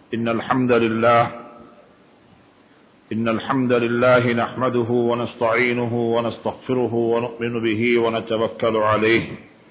إن الحمد لله نحمده ونستعينه ونستغفره ونؤمن به ونتوكل عليه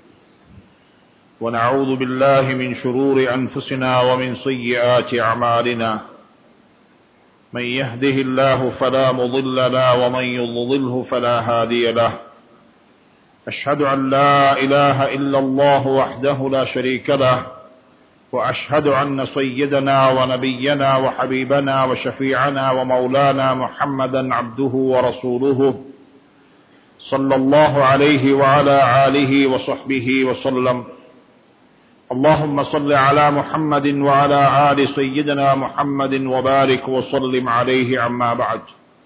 ونعوذ بالله من شرور أنفسنا ومن سيئات أعمالنا من يهده الله فلا مضل له ومن يضلله فلا هادي له أشهد أن لا إله إلا الله وحده لا شريك له وأشهد أن سيدنا ونبينا وحبيبنا وشفيعنا ومولانا محمدا عبده ورسوله صلى الله عليه وعلى آله وصحبه وسلم اللهم صل على محمد وعلى آل سيدنا محمد وبارك وسلم عليه عما بعد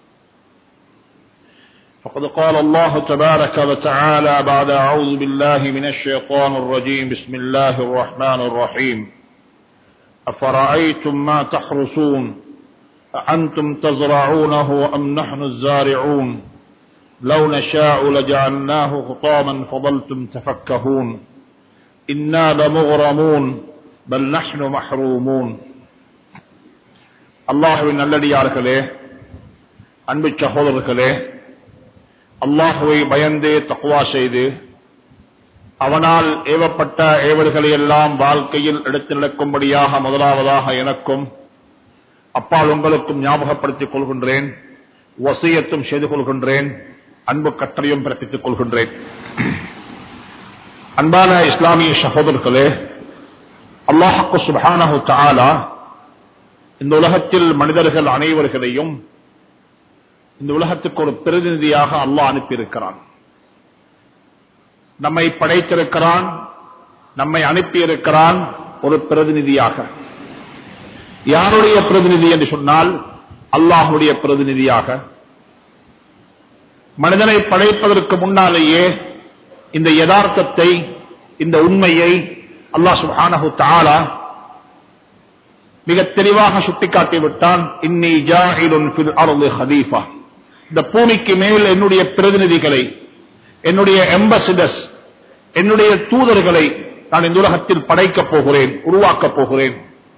فقد قال الله تبارك وتعالى بعد أعوذ بالله من الشيطان الرجيم بسم الله الرحمن الرحيم أفرأيتم ما تحرثون أأنتم تزرعونه أم نحن الزارعون لو نشاء لجعلناه حطاما فظلتم تفكهون إنا لمغرمون بل نحن محرومون அல்லாஹ்வின் நல்லடியார்களே, அன்பு சகோதரர்களே, அல்லாஹ்வை பயந்து தக்வா செய்து அவனால் ஏவப்பட்ட ஏவல்களை எல்லாம் வாழ்க்கையில் எடுத்து நடக்கும்படியாக முதலாவதாக எனக்கும் அப்பால் உங்களுக்கும் ஞாபகப்படுத்திக் கொள்கின்றேன், வசியத்தும் செய்து கொள்கின்றேன், அன்பு கட்டளையும் பிறப்பித்துக் கொள்கின்றேன். அன்பான இஸ்லாமிய சகோதரர்களே, அல்லாஹ் சுப்ஹானஹு தஆலா இந்த உலகத்தில் மனிதர்கள் அனைவர்களையும் இந்த உலகத்துக்கு ஒரு பிரதிநிதியாக அல்லாஹ் அனுப்பியிருக்கிறான். நம்மை படைத்திருக்கிறான், நம்மை அனுப்பியிருக்கிறான் ஒரு பிரதிநிதியாக. யாருடைய பிரதிநிதி என்று சொன்னால் அல்லாஹ்வுடைய பிரதிநிதியாக. மனிதனை படைப்பதற்கு முன்னாலேயே இந்த யதார்த்தத்தை, இந்த உண்மையை அல்லாஹ் சுப்ஹானஹு தஆலா மிக தெளிவாக சுட்டிக்காட்டிவிட்டான். இன்னி ஜாஇலுன் ஃபில் அர்தி ஹலீஃபா, இந்த பூமிக்கு மேல் என்னுடைய பிரதிநிதிகளை, என்னுடைய எம்பசிடர்ஸ், என்னுடைய தூதர்களை நான் இந்த உலகத்தில் படைக்கப் போகிறேன், உருவாக்கப் போகிறேன்.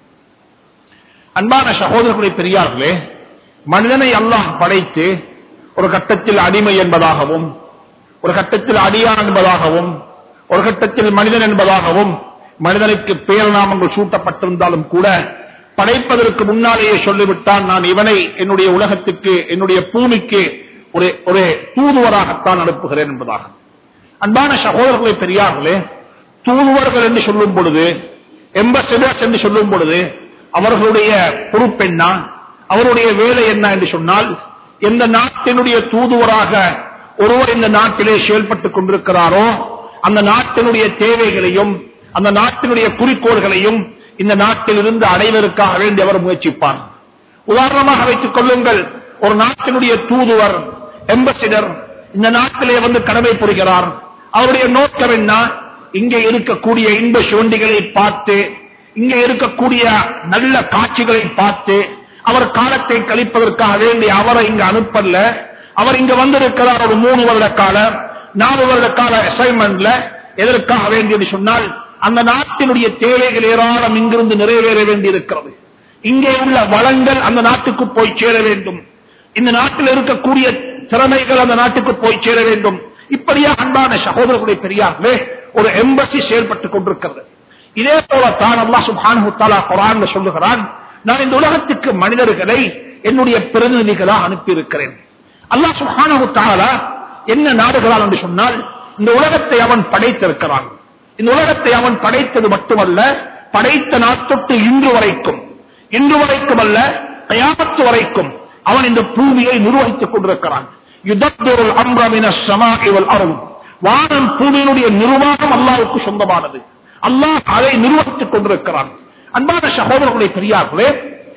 அன்பான சகோதரர்களே, பெரியார்களே, மனிதனை அல்லாஹ் படைத்து ஒரு கட்டத்தில் அடிமை என்பதாகவும், ஒரு கட்டத்தில் அடியான் என்பதாகவும், ஒரு கட்டத்தில் மனிதன் என்பதாகவும் மனிதனுக்கு பெயர் நாமங்கள் சூட்டப்பட்டிருந்தாலும் கூட படைப்பதற்கு முன்னாலேயே சொல்லிவிட்டான், நான் இவனை என்னுடைய உலகத்துக்கு, என்னுடைய பூமிக்கு ஒரு தூதுவராகத்தான் அனுப்புகிறேன் என்பதாக. அன்பான சகோதரர்களை, பெரியார்களே, தூதுவர்கள் என்று சொல்லும் பொழுது, எம்பசிடர்ஸ் என்று சொல்லும் பொழுது அவர்களுடைய பொறுப்பென்ன, அவருடைய வேலை என்ன என்று சொன்னால், எந்த நாட்டினுடைய தூதுவராக ஒருவர் இந்த நாட்டிலே செயல்பட்டுக் கொண்டிருக்கிறாரோ அந்த நாட்டினுடைய தேவைகளையும் அந்த நாட்டினுடைய குறிக்கோள்களையும் இந்த நாட்டில் இருந்து அடைவதற்காக வேண்டி அவர் முயற்சிப்பார். உதாரணமாக வைத்துக் கொள்ளுங்கள், ஒரு நாட்டினுடைய தூதுவர், எம்பசிடர் இந்த நாட்டிலே வந்து கடமை புரிகிறார். அவருடைய நோக்கம் என்ன? இங்கே இருக்கக்கூடிய இன்ப சுவண்டிகளை பார்த்து, இங்கே இருக்கக்கூடிய நல்ல காட்சிகளை பார்த்து அவர் காலத்தை கழிப்பதற்காக வேண்டி அவரை இங்கு அனுப்பல்ல. அவர் இங்க வந்திருக்கிறார் ஒரு 3 வருட கால 4 வருட கால அசைன்மெண்ட்ல. எதற்காக வேண்டியது சொன்னால், அந்த நாட்டினுடைய தேவைகள் ஏராளம் இங்கிருந்து நிறைவேற வேண்டி இருக்கிறது. இங்கே உள்ள வளங்கள் அந்த நாட்டுக்கு போய் சேர வேண்டும், இந்த நாட்டில் இருக்கக்கூடிய திறமைகள் அந்த நாட்டுக்கு போய் சேர வேண்டும். இப்படியா அன்பான சகோதரர்களுடைய பெரியார்களே, ஒரு எம்பசி செயல்பட்டுக் கொண்டிருக்கிறது. இதே போல தான் அல்லாஹ் சுப்ஹானஹு தஆலா குர்ஆன்ல சொல்லுகிறான், நான் இந்த உலகத்துக்கு மனிதர்களை என்னுடைய பிரதிநிதிகளாக அனுப்பியிருக்கிறேன். அல்லாஹ் சுப்ஹானஹு தஆலா என்ன நாடுகளால் என்று சொன்னால், இந்த உலகத்தை அவன் படைத்திருக்கிறான். இந்த உலகத்தை அவன் படைத்தது மட்டுமல்ல, படைத்த நாட்டொட்டு இன்று வரைக்கும் அல்ல, கியாமத் வரைக்கும் அவன் இந்த பூமியை நிர்வகித்துக் கொண்டிருக்கிறான். யுதப்பிருல் அம்ர மினஸ் ஸமாஇ வல் அர்த், வானம் பூமியினுடைய நிர்வாகம் அல்லாஹ்வுக்கு சொந்தமானது. அல்லாஹ் அதை நிர்வகித்துக் கொண்டிருக்கிறான். அன்பான சகோதரர்களே, பெரியார்களே,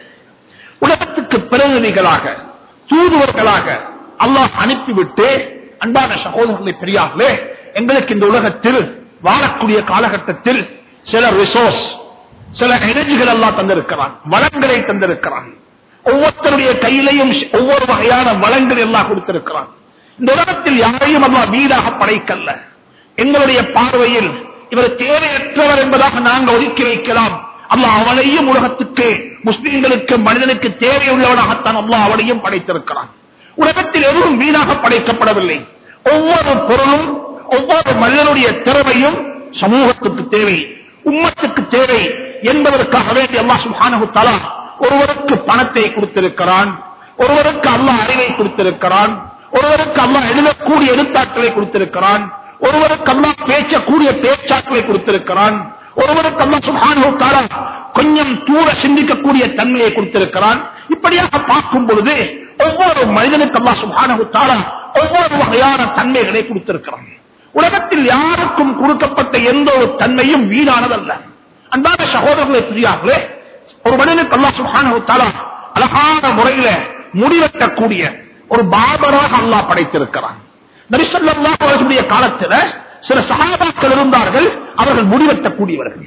உலகத்துக்கு பிரதிநிதிகளாக, தூதுவர்களாக அல்லாஹ் அனுப்பிவிட்டு, அன்பான சகோதரர்களே, பெரியார்களே, எங்களுக்கு இந்த உலகத்தில் வாழக்கூடிய காலகட்டத்தில் சில ரிசோர்ஸ், சில எனர்ஜிகள் அல்லாஹ் தந்திருக்கிறான், வளங்களை தந்திருக்கிறான். ஒவ்வொருத்தருடைய கையிலையும் ஒவ்வொரு வகையான வளங்கள் எல்லாம் கொடுத்திருக்கிறான். இந்த உலகத்தில் யாரையும் அல்லாஹ் வீடாக படைக்கல்ல. எங்களுடைய பார்வையில் இவர் தேவையற்றவர் என்பதாக நாங்கள் ஒதுக்கி வைக்கலாம். அல்லாஹ் அவனையும் உலகத்துக்கு முஸ்லிம்களுக்கு மனிதனுக்கு தேவையுள்ளவனாகத்தான் அல்லாஹ் அவனையும் படைத்திருக்கிறான். உலகத்தில் எதுவும் வீணாக படைக்கப்படவில்லை. ஒவ்வொரு பொருளும் ஒவ்வொரு மனிதனுடைய திறமையும் சமூகத்துக்கு தேவை, உம்மத்துக்கு தேவை என்பதற்காக வேண்டி அல்லாஹ் சுப்ஹானஹு வ தஆலா ஒருவருக்கு பணத்தை கொடுத்திருக்கிறான், ஒருவருக்கு அல்லாஹ் அறிவை கொடுத்திருக்கிறான், ஒருவருக்கு அல்லாஹ் எழுதக்கூடிய எழுத்தாற்றலை கொடுத்திருக்கிறான், ஒருவருக்கு அல்லாஹ் பேசக்கூடிய பேச்சாற்றலை கொடுத்திருக்கிறான், ஒருவருக்கு அல்லாஹ் சுப்ஹானஹு வ தஆலா கொஞ்சம் தூர சிந்திக்கக்கூடிய தன்மையை கொடுத்திருக்கிறான். இப்படியாக பார்க்கும் பொழுது ஒவ்வொரு மனிதனுக்கு அல்லாஹ் சுப்ஹானஹு வ தஆலா ஒவ்வொரு வகையான தன்மைகளை கொடுத்திருக்கிறான். உலகத்தில் யாருக்கும் கொடுக்கப்பட்ட எந்த ஒரு தன்மையும் வீணானதல்ல. அன்பான சகோதரர்களை புரியார்களே, ஒரு மனிதனுக்கு அல்லாஹ் சுப்ஹானஹு வ தஆலா அழகான முறையில முடிவெட்டக்கூடிய ஒரு பாபராக அல்லாஹ் படைத்திருக்கிறான். நபி ஸல்லல்லாஹு அலைஹி வஸல்லம் காலத்துல சில சஹாபாக்கள் இருந்தார்கள், அவர்கள் முடிவெட்டக்கூடியவர்கள்.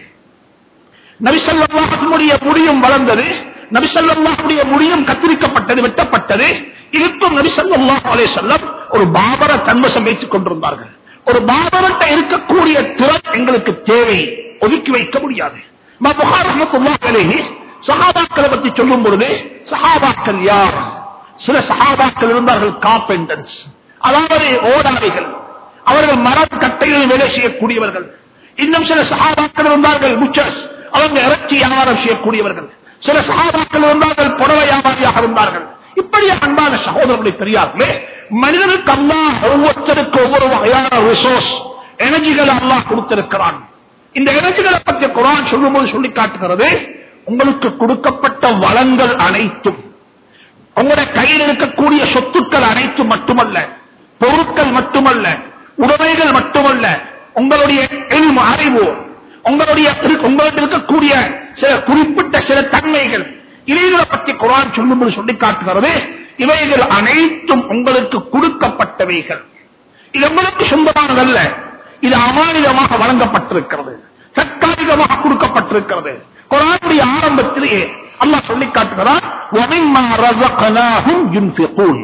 நபி ஸல்லல்லாஹு அலைஹி வஸல்லம் முடியும் வளர்ந்தது, நபி ஸல்லல்லாஹு அலைஹி வஸல்லம் முடியும் கத்திரிக்கப்பட்டது, வெட்டப்பட்டது. இதுக்கும் நபி ஸல்லல்லாஹு அலைஹி வஸல்லம் ஒரு பாபர தன்வசம் வைத்துக் கொண்டிருந்தார்கள். ஒரு பாபரத்தை இருக்கக்கூடிய திறன் எங்களுக்கு தேவை, ஒதுக்கி வைக்க முடியாது. புகாரி ரஹ்மத்துல்லாஹி அலைஹி சஹாபாக்களை பற்றி சொல்லும் பொழுது, சஹாபாக்கள் யார்? சில சஹாபாக்கள் இருந்தார்கள் கார்பெண்டர்ஸ், அதாவது ஓடாரிகள், அவர்கள் மரம் கட்டையில் வேலை செய்யக்கூடியவர்கள். இன்னும் சில சஹாபாக்கள் இருந்தார்கள் புச்சர்ஸ், அவங்க இறைச்சி வியாபாரம் செய்யக்கூடியவர்கள். சில சஹாபாக்கள் இருந்தார்கள் புடவை வியாபாரியாக இருந்தார்கள். இப்படியே அன்பான சகோதரர்களை பெரியார்களே, மனிதனுக்கு அல்லாஹ் ஒவ்வொருத்தருக்கு ஒவ்வொரு வகையான ரிசோர்ஸ் எனர்ஜிகளை அல்லாஹ் கொடுத்திருக்கிறான். இந்த எனர்ஜிகளை பற்றி குர்ஆன் சொல்லும்போது சொல்லி காட்டுகிறது, உங்களுக்கு கொடுக்கப்பட்ட வளங்கள் அனைத்தும், உங்களுடைய கையில் இருக்கக்கூடிய சொத்துக்கள் அனைத்தும் மட்டுமல்ல, பொருட்கள் மட்டுமல்ல, உடைமைகள் மட்டுமல்ல, உங்களுடைய அறிவு, உங்களிடம் இருக்கக்கூடிய சில குறிப்பிட்ட சில தன்மைகள், இவைகளை பற்றி குர்ஆன் சொல்லும்போது சொல்லி காட்டுகிறது, இவைகள் அனைத்தும் உங்களுக்கு கொடுக்கப்பட்டவைகள். இது உங்களுக்கு சொந்தமானதல்ல, இது அமானிதமாக வழங்கப்பட்டிருக்கிறது, தற்காலிகமாக கொடுக்கப்பட்டிருக்கிறது. குர்ஆனுடைய ஆரம்பத்திலேயே அல்லாஹ் சொல்லி காட்டுகிறார், وَمِمَّا رَزَقْنَاهُمْ يُنْفِقُونَ.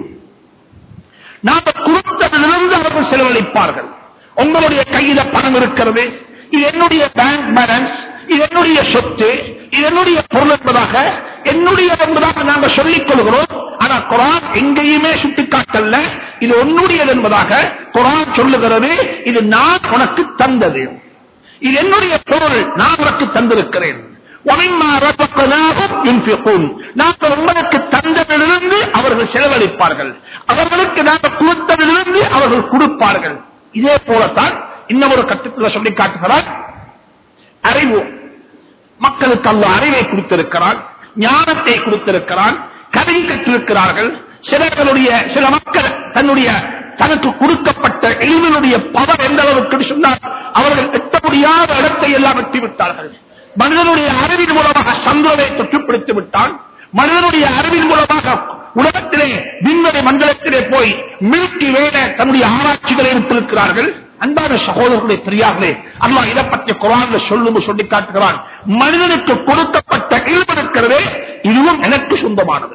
நாங்கள் கொடுத்ததிலிருந்து அவர்கள் செலவழிப்பார்கள். உங்களுடைய கையில பணம் இருக்கிறது, இது என்னுடைய பேங்க் பேலன்ஸ், இது என்னுடைய சொத்து, இது என்னுடைய பொருள் என்பதாக, என்னுடைய என்பதாக நாங்கள் சொல்லிக் கொள்கிறோம். ஆனா குர்ஆன் எங்கேயுமே சுட்டிக்காட்டல்ல இது உன்னுடையது என்பதாக. குர்ஆன் சொல்லுகிறது, இது நான் உனக்கு தந்தது, இது என்னுடைய பொருள், நான் உனக்கு தந்திருக்கிறேன். وَمِمَّا رَزَقْنَاهُمْ يُنْفِقُونَ. நாங்கள் உங்களுக்கு தந்ததிலிருந்து அவர்கள் செலவழிப்பார்கள், அவர்களுக்கு நாங்கள் கொடுத்ததிலிருந்து அவர்கள் கொடுப்பார்கள். இதே போலத்தான் இன்னொரு கட்டத்தில் சொல்லி காட்டுகிறார், அறிவு. மக்களுக்கு அல்லாஹ் அறிவை கொடுத்திருக்கிறான், ஞானத்தை கொடுத்திருக்கிறான், கதை கற்றிருக்கிறார்கள். சில மக்கள் தனக்கு கொடுக்கப்பட்ட இல்மினுடைய பவர் எந்த அளவுக்கு சொன்னால், அவர்கள் எட்ட முடியாத இடத்தை எல்லாம் எட்டிவிட்டார்கள். மனிதனுடைய அறிவின் மூலமாக சந்திரனை தொற்றுப்படுத்தி விட்டான், மனிதனுடைய அறிவின் மூலமாக உலகத்திலே விண்வெளி மண்டலத்திலே போய் மில்கி வேட தன்னுடைய ஆராய்ச்சிகளை எடுத்திருக்கிறார்கள். அன்பான சகோதரர்களை பெரியார்களே, அல்லாஹ் இதை பற்றி குர்ஆன்ல சொல்லும் சொல்லி காட்டுகிறான், மனிதனுக்கு கொடுக்கப்பட்ட இல்மு இருக்கிறதே, இதுவும் எனக்கு சொந்தமானது,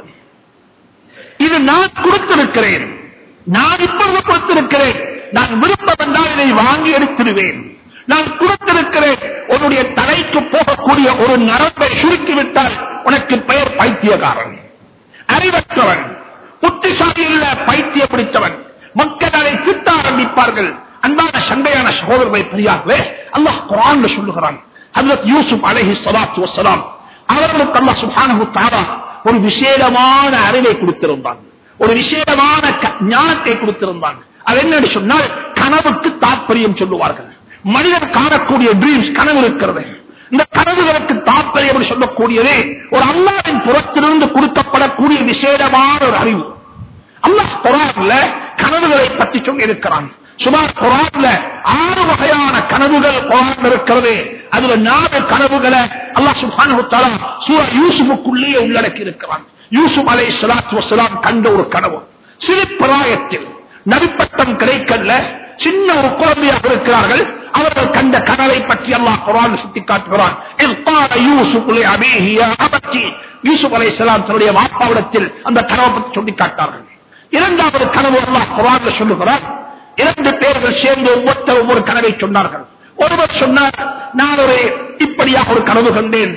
இது நான் கொடுத்திருக்கிறேன், நான் இப்பொழுது கொடுத்திருக்கிறேன், நான் விருப்பம் என்றால் இதை வாங்கி எடுத்துடுவேன். நான் கொடுத்திருக்கிறேன். உன்னுடைய தலைக்கு போகக்கூடிய ஒரு நரம்பை சுருக்கிவிட்டால் உனக்கு பெயர் பைத்தியக்காரன், அறிவற்றவன், புத்திசாலி இல்ல, பைத்திய பிடித்தவன். மக்கள் அதை திட்ட ஆரம்பிப்பார்கள். அன்பான சண்டையான சகோதரர்களை பெரியார்களே, அல்லாஹ் குர்ஆன்ல சொல்லுகிறான், ஹஜ்ரத் யூசுப் அலைஹிஸ்ஸலாத்து வஸ்ஸலாம் அவர்களுக்கு அல்லாஹ் சுப்ஹானஹு வ தஆலா ஒரு விசேஷமான அறிவை கொடுத்திருந்தான், ஒரு விசேஷமான ஞானத்தை கொடுத்திருந்தான். அது என்னன்னு சொன்னால், கனவுக்கு தாற்பயம் சொல்லுவார்கள். மனிதன் காணக்கூடிய ட்ரீம்ஸ், கனவு இருக்கிறது, இந்த கனவுகளுக்கு தாற்பயம் சொல்லக்கூடியதே ஒரு அல்லாஹ்வின் புறத்திலிருந்து கொடுக்கப்படக்கூடிய விசேஷமான ஒரு அறிவு. அல்லாஹ் குர்ஆன்ல கனவுகளை பற்றி சொல்லி இருக்கிறான். சுமார் குர்ஆன்ல 6 வகையான கனவுகள் குர்ஆன்ல இருக்கிறது. அதுல 4 கனவுகளை அல்லாஹ் சுப்ஹானஹு வ தஆலா சூரா யூசுஃபுக்குள்ளே உள்ளடக்கி இருக்கிறான். யூசுப் அலைஹிஸ்ஸலாத்து வஸ்ஸலாம் கண்ட ஒரு கனவு, சிறு பிராயத்தில் நபிப்பட்டம் கிடைக்கல, சின்ன ஒரு குழந்தையாக இருக்கிறார்கள். அவர்கள் கண்ட கனவை பற்றி அல்லாஹ் குர்ஆனில் சுட்டிக்காட்டுகிறான். இல் قال يوسف لأبيه يا أبتي. யூசுப் அலைஹிஸ்ஸலாம் தன்னுடைய வாப்பாவிடத்தில் அந்த கனவை பற்றி சொல்லி காட்டார்கள். இரண்டாவது கனவு அல்லாஹ் குர்ஆனில் சொல்லுகிறார், 2 பேர்கள் சேர்ந்து ஒவ்வொரு கனவை சொன்னார்கள். ஒருவர் சொன்னார், நான் இப்படியாக ஒரு கனவு கண்டேன்.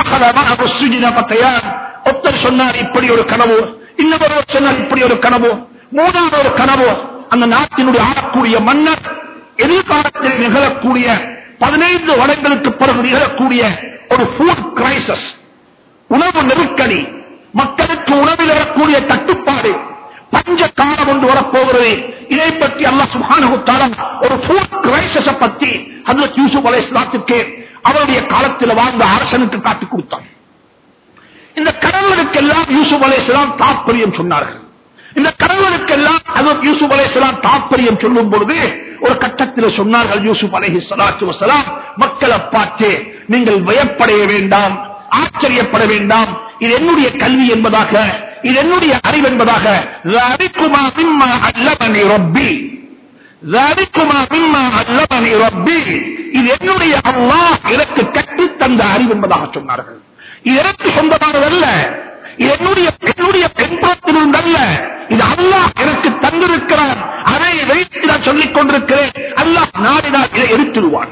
ஒருத்தர் சொன்னார் இப்படி ஒரு கனவு, இன்னொருவர் சொன்னார் இப்படி ஒரு கனவு. மூணாவது ஒரு கனவு, அந்த நாட்டினுடைய ஆளக்கூடிய மன்னர் எதிர்காலத்தில் நிகழக்கூடிய 15 வருடங்களுக்கு பிறகு நிகழக்கூடிய ஒரு ஃபுட் கிரைசிஸ், உணவு நெருக்கடி, மக்களுக்கு உணவில் வரக்கூடிய தட்டுப்பாடு, பஞ்ச காலம் ஒன்று வரப்போகிறது. இதை பற்றி அல்லாஹ் சுப்ஹானஹு வ தஆலா ஒரு ஃபுட் கிரைசிஸ் பற்றி ஹஜ்ரத் யூசுப் அலைஹிஸ்ஸலாத்துக்கு அவருடைய காலத்தில் வாழ்ந்த அரசனுக்கு காட்டிக் கொடுத்தான். இந்த கனவுகளுக்கெல்லாம் யூசுப் அலைஹிஸ்ஸலாம் தாற்பயம் சொன்னார்கள். இந்த கனவுகளுக்கெல்லாம் ஹஜ்ரத் யூசுப் அலைஹிஸ்ஸலாம் தாற்பயம் சொல்லும் பொழுது ஒரு கட்டத்தில் சொன்னார்கள், யூசுப் அலைஹிஸ்ஸலாத்து வஸலாம் மக்களை பார்த்து, நீங்கள் பயப்படைய வேண்டாம், ஆச்சரியப்பட வேண்டாம், இது என்னுடைய கல்வி என்பதாக, இது என்னுடைய அறிவு என்பதாக, ذَلِكُمَا مِمَّا عَلَّمَنِي رَبِّي ذَلِكُمَا مِمَّا عَلَّمَنِي رَبِّي இது என்னுடைய அல்லாஹ் எனக்கு கற்றுத் தந்த அறிவு என்பதாக சொன்னார்கள். இது எனக்கு சொந்தமானதல்ல, இது என்னுடைய பெண்புறத்திலிருந்தல்ல, இது அல்லாஹ் எனக்கு தந்திருக்கிறான். அதை வைத்து நான் சொல்லிக் கொண்டிருக்கிறேன். அல்லாஹ் நாடினால் இதை எடுத்துடுவான்.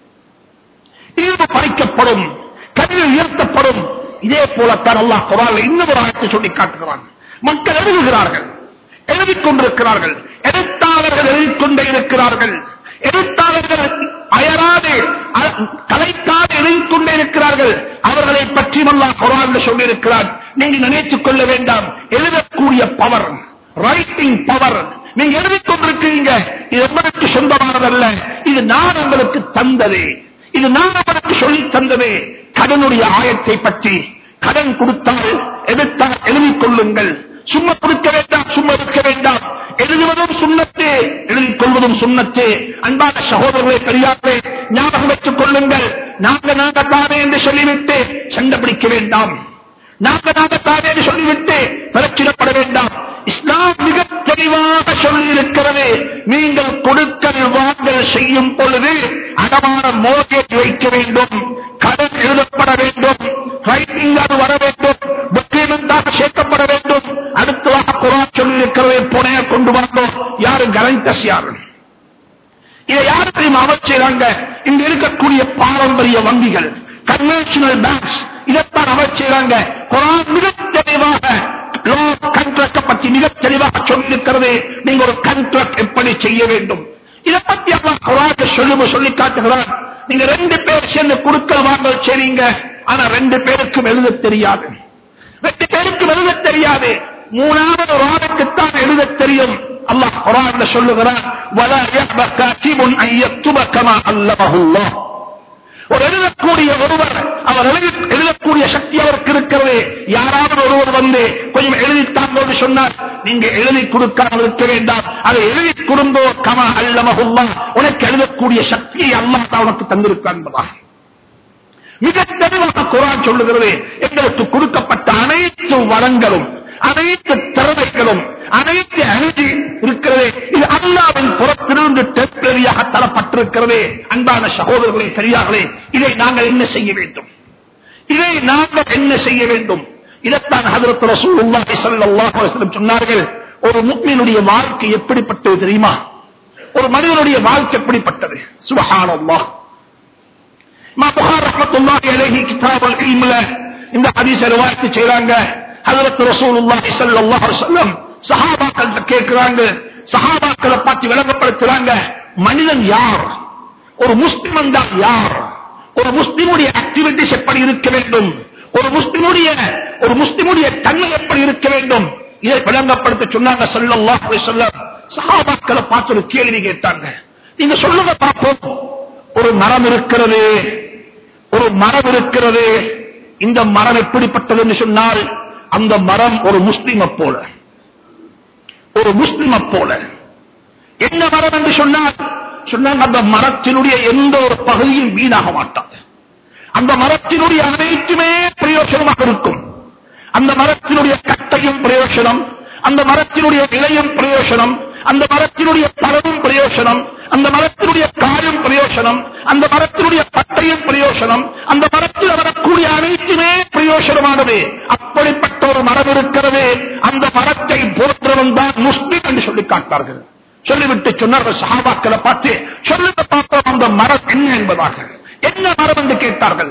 இது பறிக்கப்படும், கல்வி உயர்த்தப்படும். இதே போலத்தான் அல்லாஹ் குர்ஆனில் இன்னொரு ஆயத்தை சொல்லி காட்டுகிறான். மக்கள் எழுதுகிறார்கள், எழுதிக் கொண்டிருக்கிறார்கள், எழுத்தாளர்கள் எழுதிக் கொண்டே இருக்கிறார்கள், எழுத்தாளர்கள் அயராது கலைக்காது எழுதிக் கொண்டே இருக்கிறார்கள். அவர்களை பற்றி அல்லாஹ் குர்ஆனில் சொல்லி இருக்கிறார். நீங்க நினைத்துக் கொள்ள வேண்டாம், எழுதக்கூடிய பவர், ரைட்டிங் பவர், நீங்க எழுதிக் கொண்டிருக்கிறீங்க, இது உங்களுக்கு சொந்தமானதல்ல, இது நான் உங்களுக்கு தந்தது, இது நான் உங்களுக்கு சொல்லித் தந்தது. கடனுடைய ஆயத்தை பற்றி, கடன் கொடுத்தால் எடுத்தால் எழுதிக் கொள்ளுங்கள், சும்மா கொடுக்க வேண்டாம், சும்மா இருக்க வேண்டாம். எழுதுவதும் சுன்னத்து, எழுதிக் கொள்வதும் சுன்னத்து. அன்பான சகோதரர்களை, பெரியார்களே, ஞாபகம் வைத்துக் கொள்ளுங்கள். நாங்க தானே என்று சொல்லிவிட்டு சண்டை பிடிக்க வேண்டாம், நாங்க தானே என்று சொல்லிவிட்டு பிரச்சனைப்பட வேண்டாம். இஸ்லாம் மிக தெளிவாக சொல்லியிருக்கிறது, நீங்கள் கொடுக்கல் வாங்கல் செய்யும் பொழுது அடமான மோர்கேஜ் வைக்க வேண்டும், கடன் எழுதப்பட வேண்டும், ரைட்டிங் அது வர வேண்டும், டாக்குமெண்டாக சேர்க்கப்பட வேண்டும். அடுத்ததாக குர்ஆன் சொல்லியிருக்கிறதை புனைய கொண்டு வந்தோம். யாரு கரண்டஸ்? யாரு இதை யாரு தெரியுமா அமைச்சராங்க? இங்க இருக்கக்கூடிய பாரம்பரிய வங்கிகள், கன்வென்ஷனல் பேங்க்ஸ், இதைத்தான் அமைச்சராங்க. குர்ஆன் மிக தெளிவாக கான்ட்ராக்ட் பற்றி மிக தெளிவாக சொல்லியிருக்கிறது. நீங்க ஒரு கான்ட்ராக்ட் எப்படி செய்ய வேண்டும், இதை பற்றி அல்லாஹ் குர்ஆனில் சொல்லி காட்டுகிறார். நீங்க 2 பேர் சேர்ந்து கொடுக்கல் வாங்கல் செய்றீங்க, ஆனா 2 பேருக்கும் எழுத தெரியாது, 2 பேருக்கும் எழுத தெரியாது, 3வது ஒரு ஆளுக்குத்தான் எழுத தெரியும். அல்லாஹ் குர்ஆனில் சொல்லுகிறார், வலா யஹ்ப காத்திபுன் அன் யக்துப கமா அல்லமஹு அல்லாஹ். ஒரு எழுதக்கூடிய ஒருவர், அவர் எழுதக்கூடிய சக்தி அவருக்கு இருக்கிறது. யாராவது ஒருவர் வந்து கொஞ்சம் எழுதித்தாங்க என்று சொன்னார், நீங்க எழுதி கொடுக்காமல் இருக்க வேண்டாம், அதை எழுதி கொடுந்தோ கமா அல்லமஹு அல்லாஹ், உனக்கு எழுதக்கூடிய சக்தியை அல்லாஹ் உனக்கு தந்திருக்கிறான் என்பதாக மிக தெளிவாக குர்ஆன் சொல்லுகிறது. எங்களுக்கு கொடுக்கப்பட்ட அனைத்து வளங்களும், அனைத்து திறமைகளும், அனைத்து அணுகி இருக்கிறது, இது அல்லாஹ்வின் புறத்திலிருந்து டெம்பரரியாக தரப்பட்டிருக்கிறது. அன்பான சகோதரர்களே, பெரியார்களே, இதை நாங்கள் என்ன செய்ய வேண்டும்? இதை நாங்கள் என்ன செய்ய வேண்டும்? இதைத்தான் ஹஜ்ரத் ரசூலுல்லாஹி ஸல்லல்லாஹு அலைஹி வஸல்லம் சொன்னார்கள். ஒரு முஃமினுடைய வாழ்க்கை எப்படிப்பட்டது தெரியுமா? ஒரு மனிதனுடைய வாழ்க்கை எப்படிப்பட்டது? சுப்ஹானல்லாஹ். இமாம் புகாரி ரஹ்மத்துல்லாஹி அலைஹி கிதாபுல் இல்ம்ல இந்த ஹதீஸை ரிவாயத் செய்றாங்க. ஹஜ்ரத் ரசூலுல்லாஹி ஸல்லல்லாஹு அலைஹி வஸல்லம் சஹாபாக்கள் கேட்கிறாங்க, சஹாபாக்களை பார்த்து விளங்கப்படுத்துறாங்க, மனிதன் யார், ஒரு முஸ்லிம் என்றால் யார், ஒரு முஸ்லிமுடைய ஆக்டிவிட்டிஸ் எப்படி இருக்க வேண்டும், ஒரு முஸ்லிமுடைய தன்மை எப்படி இருக்க வேண்டும், இதை விளங்கப்படுத்த சொன்னாங்க ஸல்லல்லாஹு அலைஹி வஸல்லம். சஹாபாக்களை பார்த்து ஒரு கேள்வி கேட்டாங்க, நீங்க சொல்லுங்க பார்ப்போம், ஒரு மரம் இருக்கிறது, ஒரு மரம் இருக்கிறது, இந்த மரம் எப்படிப்பட்டது என்று சொன்னால், அந்த மரம் ஒரு முஸ்லிமை போல, ஒரு முஸ்லிமை போல. என்ன மரம் என்று சொன்னாங்க, அந்த மரத்தினுடைய எந்த ஒரு பகுதியும் வீணாக மாட்டாது, அந்த மரத்தினுடைய அனைத்துமே பிரயோஜனமாக இருக்கும், அந்த மரத்தினுடைய கட்டையும் பிரயோஜனம், அந்த மரத்தினுடைய இலையும் பிரயோஜனம், அந்த மரத்தினுடைய பழமும் பிரயோஜனம், அந்த மரத்தினுடைய காயும் பிரயோஜனம், அந்த மரத்தினுடைய பட்டையும் பிரயோஜனம், அந்த மரத்தில் வரக்கூடிய அனைத்துமே பிரயோஜனமானது. அப்படிப்பட்ட ஒரு மரம் இருக்கிறது, அந்த மரத்தை போன்றவன் தான் முஸ்லிம் என்று சொல்லி காட்டார்கள். சொல்லிவிட்டு சொன்னார்கள் சஹாபாக்களை பார்த்து, சொல்லுங்க பார்ப்போம் அந்த மரம் என்ன என்பதாக. என்ன மரம் என்று கேட்டார்கள்.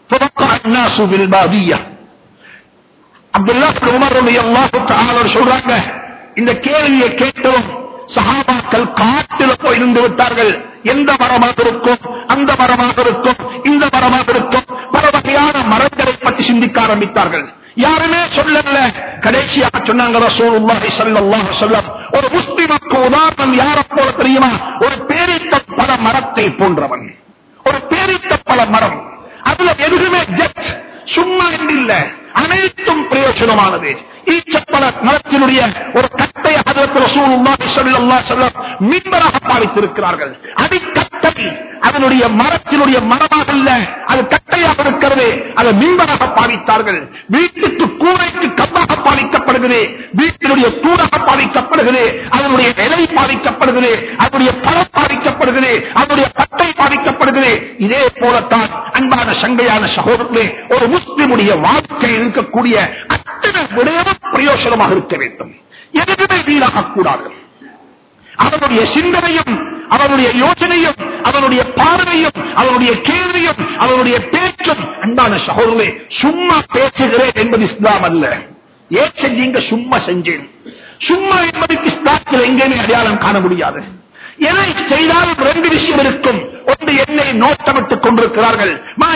அப்துல்லாஹ் இப்னு உமர் ரலியல்லாஹு தஆலா சொல்றாங்க, இந்த கேள்வியை கேட்டதும் சஹாபாக்கள் காட்டில் போய் நின்று விட்டார்கள். எந்த மரமாக இருக்கும், அந்த மரமாக இருக்கும், இந்த மரமாக இருக்கும், பல வகையான மரங்களை பற்றி சிந்திக்க ஆரம்பித்தார்கள். யாருமே சொல்லல. கடைசியாக சொன்னாங்க ரசூலுல்லாஹி ஸல்லல்லாஹு அலைஹி வஸல்லம், ஒரு முஸ்லிமுக்கு உதாரணம் யாரை போல தெரியுமா? ஒரு பேரித்த பல மரத்தை போன்றவன். ஒரு பேரித்த பல மரம், அதுல எதுவுமே ஜட் சும்மா இல்ல, அனைத்தும் பிரயோஜனமானது. ஈச்சப்பழ மரத்தினுடைய ஒரு கட்டை ஹஜ்ரத் ரசூலுல்லாஹி ஸல்லல்லாஹு அலைஹி வஸல்லம் மிம்பராக பாவித்திருக்கிறார்கள். அடிக்கட்டை அதனுடைய மரத்தினுடைய மரமாக இல்ல, அது கட்டையாக இருக்கிறது, அதை மிம்பராக பாவித்தார்கள். வீட்டுக்கு கூரைக்கு கம்பாக பாவிக்கப்படுகிறது, வீட்டினுடைய தூணாக பாவிக்கப்படுகிறது, அதனுடைய இலை பாவிக்கப்படுகிறது, அதனுடைய பழம் பாவிக்கப்படுகிறது, அதனுடைய பட்டை பாவிக்கப்படுகிறது. இதே போலத்தான் அன்பான சங்கையான சகோதரர்களே, ஒரு முஸ்லிமுடைய வாழ்க்கையில் இருக்கக்கூடிய அத்தனை விடயமும் பிரயோசனமாக இருக்க வேண்டும். எதுவுமே வீணாகக்கூடாது. அவனுடைய சிந்தனையும், அவனுடைய யோசனையும், அவனுடைய பார்வையும், அவனுடைய கேள்வியும், அவனுடைய பேச்சும், அன்பான சகோதரர்களே, சும்மா பேசுகிறேன் என்பது இஸ்லாம் அல்ல. ஏன் செஞ்சீங்க? சும்மா செஞ்சேன். சும்மா என்பதற்கு இஸ்லாத்தில் எங்கேயுமே அடையாளம் காண முடியாது. எதை செய்தாலும் ரெண்டு விஷயம் இருக்கும். ஒன்று, என்னை நோட்டமிட்டுக் கொண்டிருக்கிறார்கள்.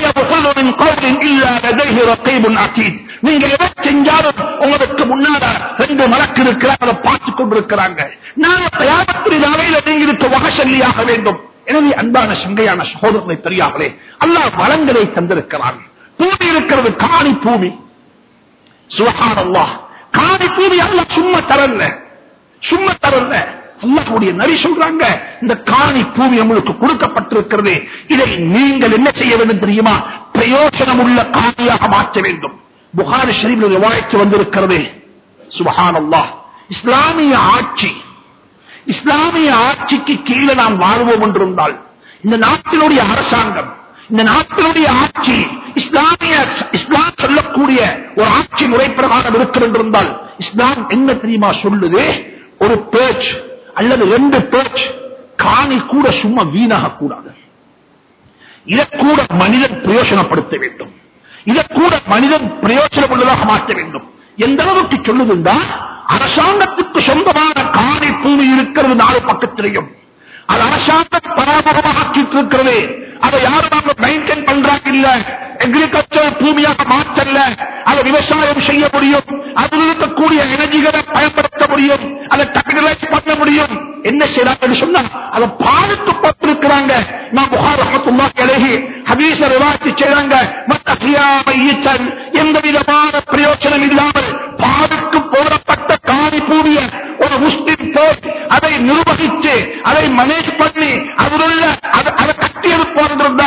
நீங்க எதை செஞ்சாலும் உங்களுக்கு முன்னால ரெண்டு மலக்கு இருக்கிறார், அதை பார்த்துக் கொண்டிருக்கிறாங்க. நான் தயாரத்தின் நாளையில நீங்களுக்கு வகசல்லியாக வேண்டும். எனவே அன்பான சங்கையான சகோதரனை தெரியாமலே அல்லாஹ் வளங்களை தந்திருக்கிறான். பூமி இருக்கிறது, காணி பூமி. சுப்ஹானல்லாஹ், காணி பூமி அல்லாஹ் சும்மா தரல, சும்மா தரல. அல்லாஹ்வுடைய நபி சொல்றாங்க, இந்த காணி பூமி உங்களுக்கு கொடுக்கப்பட்டிருக்கிறது, இதை நீங்கள் என்ன செய்ய வேண்டும் தெரியுமா? பிரயோஜனம் உள்ள காணியாக மாற்ற வேண்டும். புகாரி ஷரீஃபில் ரிவாயத் வந்திருக்கிறது. சுப்ஹானல்லாஹ், இஸ்லாமிய ஆட்சி, இஸ்லாமிய ஆட்சிக்கு கீழே நாம் வாழ்வோம் என்றிருந்தால், இந்த நாட்டினுடைய அரசாங்கம், இந்த நாட்டினுடைய ஆட்சி இஸ்லாம் சொல்லக்கூடிய ஒரு ஆட்சி முறை பிரகாரம் இருக்கிறது என்றால், இஸ்லாம் என்ன தெரியுமா சொல்லுது? ஒரு பேச்சு அல்லது ரெண்டு பேச்சு காணி கூட சும்மா வீணாக கூடாது. இதை கூட மனிதன் பிரயோஜனப்படுத்த வேண்டும். இதை கூட மனிதன் பிரயோஜனம் உள்ளதாக மாற்ற வேண்டும். எந்த அளவுக்கு சொல்லுதுண்டா, அரசாங்கத்துக்கு சொந்தமான காணி பூமி இருக்கிறது நாலு பக்கத்திலையும், அது அரசாங்கம் பராமரமாக ஆக்கிட்டு இருக்கிறது. அதை யாரும் நாங்க மெயின்டைன் பண்றாங்க இல்ல, அக்ரிகல்ச்சர் பூமியாக மாற்றல, அதை விவசாயம் செய்ய முடியும், அதில் இருக்கக்கூடிய எனர்ஜிகளை பயன்படுத்த முடியும், அதை கேபிடலைஸ் பண்ண முடியும். என்ன செய்யறாங்கன்னு சொன்னா, அதை பாதுக்கு போட்டிருக்கிறாங்க. நான் புகார் ரஹ்மத்துல்லாஹி அலைஹி ஹதீஸ ரிவாயத் செய்றாங்க, மத்தஹியாமையன், எந்த விதமான பிரயோஜனம் இல்லாமல் பாதுக்கு போடப்பட்ட காணி பூமியை ஒரு முஸ்லிம் போய் அதை நிர்வகித்து, அதை மேனேஜ் பண்ணி, அதிலுள்ள அதை கட்டியெழுப்பார்,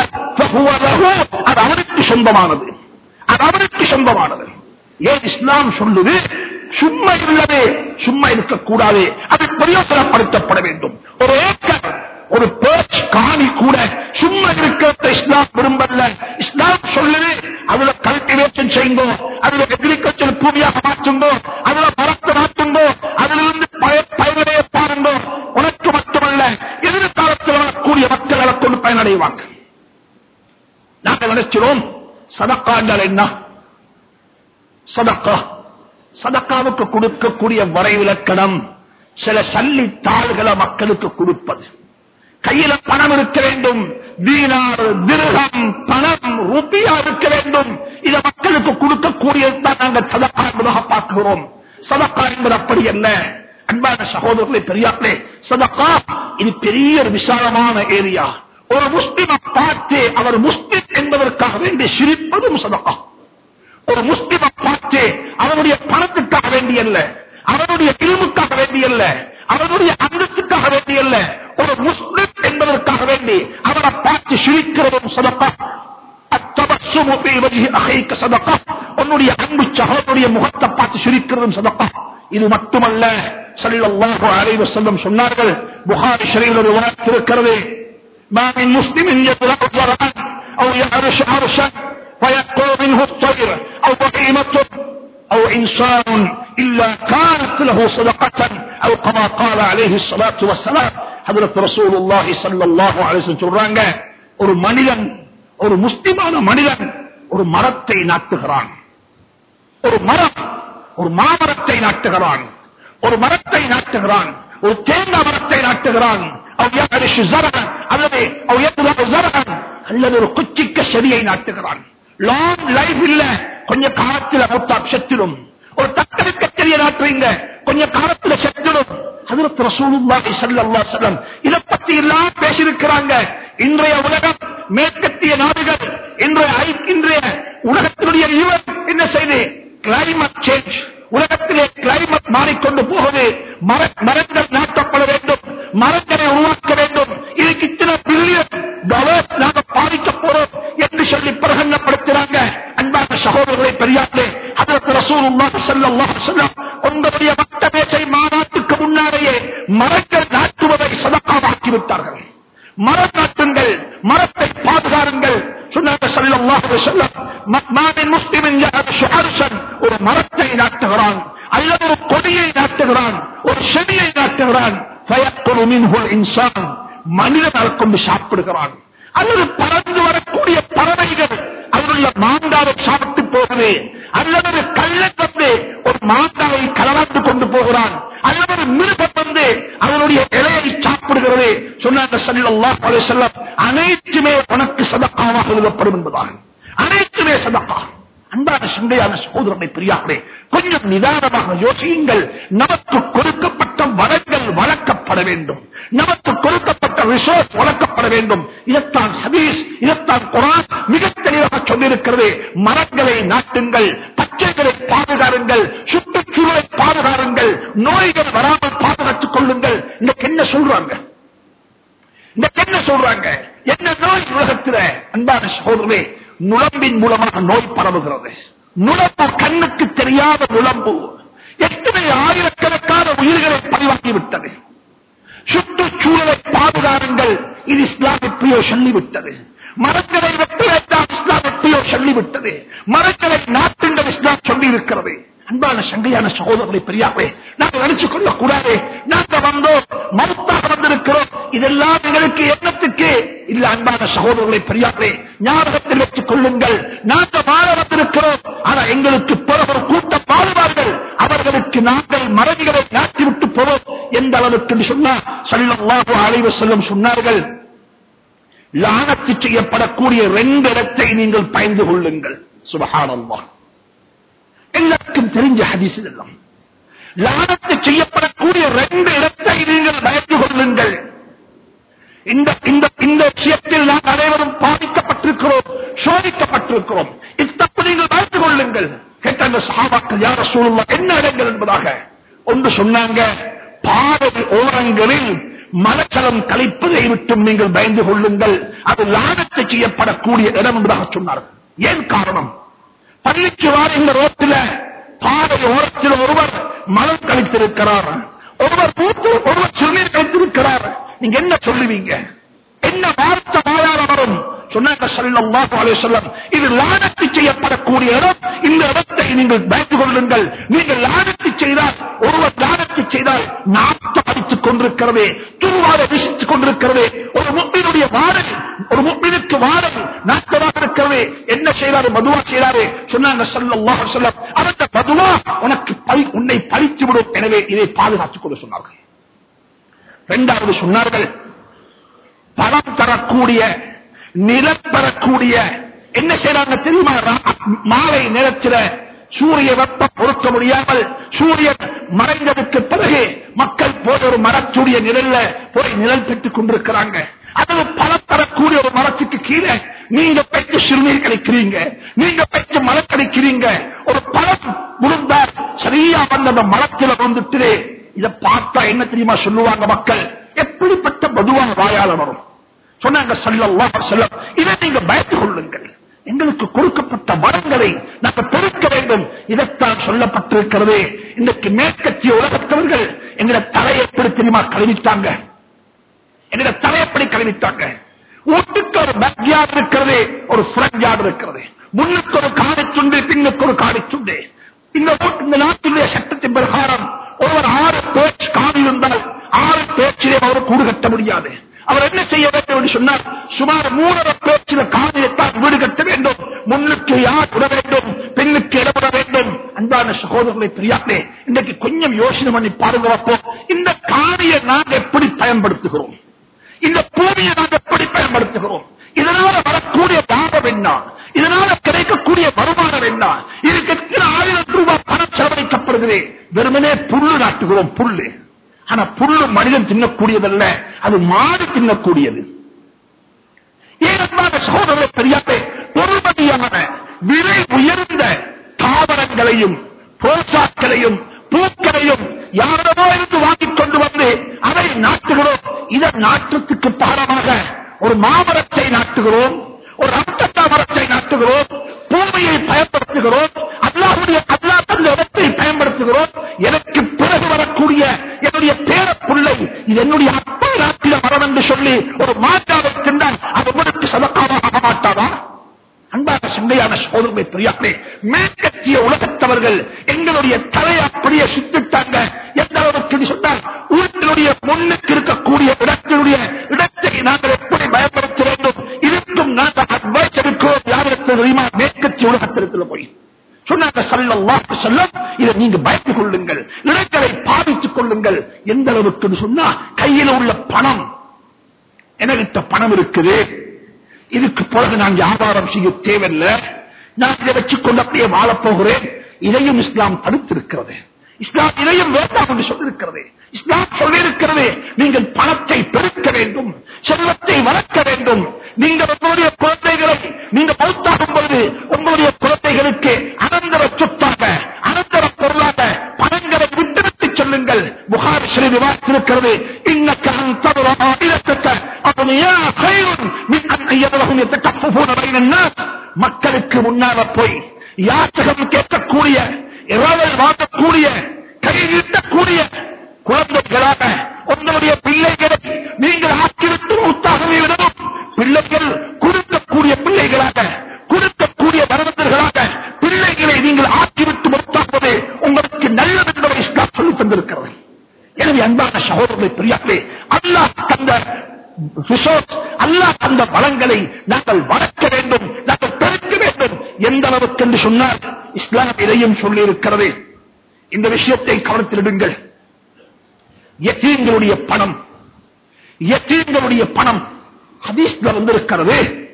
அது அவனுக்கு சொந்தமானது, அது அவனுக்கு சொந்தமானது. ஏன் இஸ்லாம் சொல்லுது? சும்மா இல்லவே, சும்மா இருக்கக்கூடாது, அது பிரயோஜனப்படுத்தப்பட வேண்டும். ஒரு ஏக்கர், ஒரு பேச்சு காணி கூட சும்மா இருக்கிறத இஸ்லாம் விரும்பல. இஸ்லாம் சொல்லுது, அதுல கல்டிவேஷன் செய்யுங்கோ, அதுல அக்ரிகல்ச்சர் பூமியாக மாற்றுங்கோ, அதுல மரத்தை மாற்றுங்கோ, அதிலிருந்து பயனடைய பாருங்கோ. உனக்கு மட்டுமல்ல, எதிர்காலத்தில் வரக்கூடிய மக்கள் அதை கொண்டு பயனடைவாங்க. நாங்கள் நினைக்கிறோம் சதக்கா என்றால் என்ன? சதக்கா, சதக்காவுக்கு கொடுக்கக்கூடிய வரைவிலக்கணம் சில சல்லி தாள்களை மக்களுக்கு கொடுப்பது. கையில பணம் இருக்க வேண்டும், தீனார், திர்ஹம், பணம், ரூபியா இருக்க வேண்டும். இதை மக்களுக்கு கொடுக்கக்கூடியதுதான் நாங்கள் சதக்கா என்பதாக பார்க்கிறோம். சதக்கா என்பது அப்படி அல்ல. அன்பான சகோதரர்களே, பெரியார்களே, சதக்கா இது பெரிய ஒரு விசாலமான ஏரியா. ஒரு முஸ்லிமை பார்த்து அவர் முஸ்லிம் என்பதற்காக வேண்டி சிரிப்பதும் சதக்கா. ஒரு முஸ்லிமை பார்த்து அவருடைய பணத்துக்காக வேண்டியல்ல, அவருடைய இல்முக்காக வேண்டியல்ல, அவருடைய அந்தத்துக்காக வேண்டியல்ல, ஒரு முஸ்லிம் என்பதற்காக வேண்டி அவரை பார்த்து சிரிக்கிறதும் சதக்கா. அத்தபஸ்ஸுமு ஃபீ வஜ்ஹி அஹீக சதக்கா, உன்னுடைய அன்பு சகோதரனுடைய முகத்தை பார்த்து சிரிக்கிறதும் சதக்கா. இது மட்டுமல்ல, ஸல்லல்லாஹு அலைஹி வஸல்லம் சொன்னார்கள், புகாரி ஷரீஃபில் ரிவாயத் இருக்கிறது, ما من مسلم يطلق زرعا او يعرش عرشا فيقول منه الطير او بهيمة او انسان إلا كانت له صدقة أو كما قال عليه الصلاة والسلام. حضرت رسول الله صلى الله عليه وسلم சொல்றாங்க, ஒரு மனிதன், ஒரு முஸ்லிமான மனிதன் ஒரு மரத்தை நாட்டுகிறான். ஒரு மரம், ஒரு மாமரத்தை நாட்டுகிறான், ஒரு மரத்தை நாட்டுகிறான், ஒரு தேங்காய் மரத்தை நாட்டுகிறான், அல்லது ஒரு குச்சிக்க செடியை நாட்டுகிறான். லாங் லைஃப் இல்ல, கொஞ்ச காலத்தில் மூத்தா செத்திடும். ஒரு தக்கடிக்க செடியை நாட்டுறீங்க, கொஞ்ச காலத்தில் செத்திடும். ஹஜ்ரத் ரசூலுல்லாஹி ஸல்லல்லாஹு அலைஹி வஸல்லம் இத பத்தி எல்லாம் பேசியிருக்கிறாங்க. இன்றைய உலகம், மேற்கத்திய நாடுகள், இன்றைய உலகத்தினுடைய என்ன செய்து, கிளைமேட் சேஞ்ச், உலகத்திலே கிளைமேட் மாறிக்கொண்டு போகுது. மரங்கள் நாட்டப்பட வேண்டும், மரங்களை உருவாக்க வேண்டும். இதுக்கு இத்தனை பில்லியன் டாலர்ஸ் நாங்கள் பாதிக்க போறோம் என்று சொல்லி பிரகடனப்படுத்துறாங்க. அன்பான சகோதரர்களை பெரியார்களே, ஹஜ்ரத் ரசூலுல்லாஹி ஸல்லல்லாஹு அலைஹி வஸல்லம் உங்களுடைய மத்த மேசை மாநாட்டுக்கு முன்னாலேயே மரங்கள் நாட்டுவதை சதகாவாக்கி விட்டார்கள். மரம் நாட்டுங்கள், மரத்தை பாதுகாருங்கள் சொன்னாங்க ஸல்லல்லாஹு அலைஹி வஸல்லம். மக்மானின் முஸ்லிமின் யஹ்ஷன், ஒரு மரத்தை நாட்டுகிறான், அல்லது ஒரு கொடியை நாட்டுகிறான், ஒரு செடியை நாட்டுகிறான். ஃபயக்குலு மின்ஹுல் இன்சான், மனிதன் அதை கொண்டு சாப்பிடுகிறான். அல்லது பறந்து வரக்கூடிய பறவைகள் அதனுள்ள மாங்காவை சாப்பிட்டு போகுது, அல்லது கள்ளன் வந்து ஒரு மாங்காவை கலந்து கொண்டு போகிறான், அல்லது ஒரு மிருகம் வந்து அதனுடைய இலையை சாப்பிடுகிறது. சொன்னாங்க ஸல்லல்லாஹு அலைஹி வஸல்லம், அனைத்துமே உனக்கு சதகாவாக எழுதப்படும் என்பதாக. அனைத்துமே சதகா. அன்பான சண்டையான சகோதரனை பெரியார்களே, கொஞ்சம் நிதானமாக யோசியுங்கள். நமக்கு கொடுக்கப்பட்ட வளங்கள் வளர்க்கப்பட வேண்டும், நமக்கு கொடுக்கப்பட்ட ரிசோர்ஸ் வளர்க்கப்பட வேண்டும். இதத்தான் ஹதீஸ், இதத்தான் குர்ஆன் மிக தெளிவாக சொல்லியிருக்கிறது. மரங்களை நாட்டுங்கள், பச்சைகளை பாதுகாருங்கள், சுற்றுச்சூழலை பாதுகாருங்கள், நோய்கள் வராமல் பாதுகாத்துக் கொள்ளுங்கள். இன்னைக்கு என்ன சொல்றாங்க, இன்னைக்கு என்ன சொல்றாங்க, என்ன நோய் உலகத்தில்? அன்பான சகோதரனே, நுளம்பின் மூலமாக நோய் பரவுகிறது. நுளம்பு, கண்ணுக்கு தெரியாத நுளம்பு எத்தனை ஆயிரக்கணக்கான உயிர்களை பதிவாக்கிவிட்டது. சுற்றுச்சூழலை பாதுகாருங்கள், இது இஸ்லாம் எப்படியோ சொல்லிவிட்டது. மரங்களை வெட்ட வேண்டாம், இஸ்லாம் எப்படியோ சொல்லிவிட்டது. மரங்களை நாட்டுங்கள், இஸ்லாம் சொல்லி இருக்கிறது. அன்பான சங்கையான சகோதரர்களை பெரியாவே, நாங்கள் நினைச்சுக் கொள்ளக் கூடாது நாங்கள் வந்தோம், மருத்தாக வந்திருக்கிறோம், இதெல்லாம் எங்களுக்கு எண்ணத்துக்கு இல்ல. அன்பான சகோதரர்களை பெரியாவே, ஞாபகத்தில் வச்சுக் கொள்ளுங்கள், நாங்கள் வாழ வந்திருக்கிறோம். ஆனா எங்களுக்கு பிறகு ஒரு கூட்டம் வாழ்வார்கள், அவர்களுக்கு நாங்கள் மரங்களை நாட்டிவிட்டு போவோம். எந்த அளவுக்கு சொன்னா ஸல்லல்லாஹு அலைஹி வஸல்லம் சொன்னார்கள், லானத்து செய்யப்படக்கூடிய 2 இடத்தை நீங்கள் பயந்து கொள்ளுங்கள். சுப்ஹானல்லாஹ், எல்லாருக்கும் தெரிஞ்ச ஹதீஸ் இதெல்லாம். லானத்து செய்யப்படக்கூடிய 2 இடத்தை நீங்கள் பயந்து கொள்ளுங்கள். இந்த விஷயத்தில் நாம் அனைவரும் பாதிக்கப்பட்டிருக்கிறோம், சோதிக்கப்பட்டிருக்கிறோம். இத்தப்பு நீங்கள் பயந்து கொள்ளுங்கள். கேட்டாங்க சஹாபாக்கள், யா ரசூலுல்லாஹ், என்ன இடங்கள் என்பதாக. ஒன்று சொன்னாங்க, பாதை ஓரங்களில் மலச்சலம் கழிப்பதை விட்டும் நீங்கள் பயந்து கொள்ளுங்கள், அது லானத்து செய்யப்படக்கூடிய இடம் என்பதாக சொன்னார்கள். ஏன் காரணம்? பள்ளிக்கு வார இந்த ரோட்டில் பாதை ஓரத்தில் ஒருவர் மலம் கழித்திருக்கிறார், ஒருவர் சிறுநீர் கழித்திருக்கிறார். நீங்க என்ன சொல்லுவீங்க? என்ன வார்த்தை வாயால வரும்? சொன்னாங்க ஸல்லல்லாஹு அலைஹி வஸல்லம், இது லானத்து செய்யப்படக்கூடிய இடம், இந்த இடத்தை நீங்கள் பயந்து கொள்ளுங்கள். நீங்கள் லானத்து செய்தால், ஒருவர் லானத்து செய்தால் நாட்டம் அடித்துக் கொண்டிருக்கிறது, துருவாரை வீசித்துக் கொண்டிருக்கிறது. ஒரு முஃமினுடைய வாடல், ஒரு முஃமினுக்கு வாடல் நாட்டமாக இருக்கிறது. என்ன செய்யறாரு? மதுவா செய்யறாரு. சொன்னாங்க ஸல்லல்லாஹு அலைஹி வஸல்லம், அந்த மதுவா உனக்கு உன்னை பழித்து விடும், எனவே இதை பாதுகாத்துக் கொள்ள சொன்னார்கள். 2வது சொன்னார்கள், பணம் தரக்கூடிய, நிலம் பெறக்கூடிய, என்ன செய்யறாங்க தெரியுமா? மாலை நேரத்தில் சூரிய வெப்பம் பொறுக்க முடியாமல் சூரியன் மறைந்ததுக்கு பிறகு மக்கள் போய் ஒரு மரத்துடைய நிழல்ல போய் நிழல் பெற்றுக் கொண்டிருக்கிறாங்க. அது பணம் தரக்கூடிய ஒரு மரத்துக்கு கீழே நீங்க பெற்று சிறுநீர் கழிக்கிறீங்க, நீங்க பெற்று மலம் கழிக்கிறீங்க. ஒரு பழம் விழுந்தால் சரியா வந்து அந்த மரத்தில் வந்துட்டு இதை பார்த்தா என்ன தெரியுமா சொல்லுவாங்க மக்கள்? எப்படிப்பட்ட பதுவான வாயால வரும்? சொன்னாங்க ஸல்லல்லாஹு அலைஹி வஸல்லம், இதை நீங்க பயந்து கொள்ளுங்கள். எங்களுக்கு கொடுக்கப்பட்ட மரங்களை நாங்கள் பெருக்க வேண்டும். இதைத்தான் சொல்லப்பட்டிருக்கிறது. இன்றைக்கு மேற்கத்திய உலகத்தவர்கள் எங்களை தலையை எப்படி தெரியுமா கழுவிட்டாங்க? எங்களை தலை எப்படி கழுவிட்டாங்க? வீட்டுக்கு ஒரு பேக்யார்டு இருக்கிறது, ஒரு ஃப்ரண்ட் யார்டு இருக்கிறது. முன்னுக்கு ஒரு காடி துண்டு, பின்னுக்கு ஒரு காடி துண்டு. இந்த நாட்டினுடைய சட்டத்தின் பிரகாரம் ஒருவர் 6 பேச்சு காணி இருந்தால் 6 பேச்சிலே அவர் கூடு கட்ட முடியாது. அவர் என்ன செய்ய வேண்டும் என்று சொன்னார், சுமார் 3 பேச்சில காணியத்தான் வீடு கட்ட வேண்டும். முன்னுக்கு யார் விட வேண்டும், பெண்ணுக்கு இடப்பட வேண்டும். அன்பான சகோதரர்களை பெரியார்களே, இன்றைக்கு கொஞ்சம் யோசனை பண்ணி பாருங்க. இந்த காணியை நாங்கள் எப்படி பயன்படுத்துகிறோம், இந்த பூமியை நாங்கள் எப்படி பயன்படுத்துகிறோம், இதனால வரக்கூடிய லாபம் என்ன, இதனால கிடைக்கக்கூடிய வருமானம் என்ன, இதுக்கு 1000 ரூபாய் பணம் செலவழிக்கப்படுகிறது. வெறுமனே புல்லு நாட்டுகிறோம், புல்லு. ஆனா புல்லு மனிதன் தின்னக்கூடியதல்ல, அது மாடு தின்னக்கூடியது. ஏனென்றால் சகோதரரை பெரியாரே, பொறுமதியான விலை உயர்ந்த தாவரங்களையும் போசாக்களையும் பூக்களையும் யாரோ இருந்து வாங்கிக் கொண்டு வந்து அதை நாட்டுகிறோம். இதை நாட்டுக்கு பாரமாக ஒரு மாமரத்தை நாட்டுகிறோம், ஒரு ரத்தத்தா மரத்தை நாட்டுகிறோம், பூமியை பயன்படுத்துகிறோம், அல்லாஹ்வுடைய அல்லாஹ் தந்த இடத்தை பயன்படுத்துகிறோம். எனக்கு பிறகு வரக்கூடிய என்னுடைய பேரப்பிள்ளை இது என்னுடைய அப்பா நாட்டில மரம் என்று சொல்லி ஒரு மாற்றாவை தின்றால் அது உங்களுக்கு சதக்காவாக ஆக மாட்டாதா? அன்பான சண்டையான சோதனை பெரியார்களே, மேற்கத்திய உலகத்தவர்கள் எங்களுடைய தலையை அப்படியே சுத்திட்டாங்க. எந்த அளவுக்கு சொன்னால், வீட்டினுடைய முன்னுக்கு இருக்கக்கூடிய இடத்தை நாங்கள் எப்படி பயன்படுத்த வேண்டும், இதுக்கும் நாங்கள் அட்வைஸ் எடுக்கிறோம். யாருக்கு தெரியுமா? மேற்கத்திய உலகத்திற்கு போய் சொன்னாங்க, ஸல்லல்லாஹு அலைஹி வஸல்லம், இதை நீங்க பயந்து கொள்ளுங்கள், இடங்களை பாதித்துக் கொள்ளுங்கள். எந்த அளவுக்கு சொன்னா, கையில் உள்ள பணம், என்கிட்ட பணம் இருக்குது, இதுக்கு பிறகு நான் வியாபாரம் செய்ய தேவையில்லை, நான் இதை வச்சுக்கொண்டு அப்படியே வாழப்போகிறேன். இதையும் இஸ்லாம் தடுத்திருக்கிறது. இஸ்லாம் இதையும் வேண்டாம் என்று சொல்லியிருக்கிறது. இஸ்லாம் சொல்லியிருக்கிறது, நீங்கள் பணத்தை பெருக்க வேண்டும், செல்வத்தை வளர்க்க வேண்டும். நீங்கள் உங்களுடைய குழந்தைகளை நீங்க மௌத்தாகும் பொழுது உங்களுடைய குழந்தைகளுக்கு அனந்தர சொத்தாக, அனந்தர பொருளாக பணங்களை விட்டுவிட்டு சொல்லுங்கள். புகாரி ஷரீஃப் விவாதித்திருக்கிறது, இன்னக அன்தர ஆயிரத்தக அப்னியா கைருன் மின் அன் யதலஹும் யதகஃபஃபூன பைனன் நாஸ். மக்களுக்கு முன்னால போய் யாச்சகம் கேட்கக்கூடிய, இரவல் வாங்கக்கூடிய, கை நீட்டக்கூடிய குழந்தைகளாக உங்களுடைய பிள்ளைகளை நீங்கள் ஆக்கிவிட்டு மூத்தாகவே விடவும், பிள்ளைகள் கொடுக்கக்கூடிய பிள்ளைகளாக, கொடுக்கக்கூடிய வரவந்தர்களாக பிள்ளைகளை நீங்கள் ஆக்கிவிட்டு மூத்தாகுவது உங்களுக்கு நல்லது என்பதை இஸ்லாம் சொல்லித் தந்திருக்கிறது. எனவே அன்பான சகோதரர்களை பெரியார்களே, அல்லாஹ் தந்த ரிசோர்ஸ், அல்லாஹ் தந்த வளங்களை நாங்கள் வளர்க்க வேண்டும், நாங்கள் பெருக்க வேண்டும். எந்த அளவுக்கு என்று சொன்னால், இஸ்லாம் இதையும் சொல்லி இருக்கிறது. இந்த விஷயத்தை கவனத்திலிடுங்கள். யதீம்களுடைய பணம், யதீம்களுடைய பணம் ஹதீஸ்ல வந்திருக்கிறது.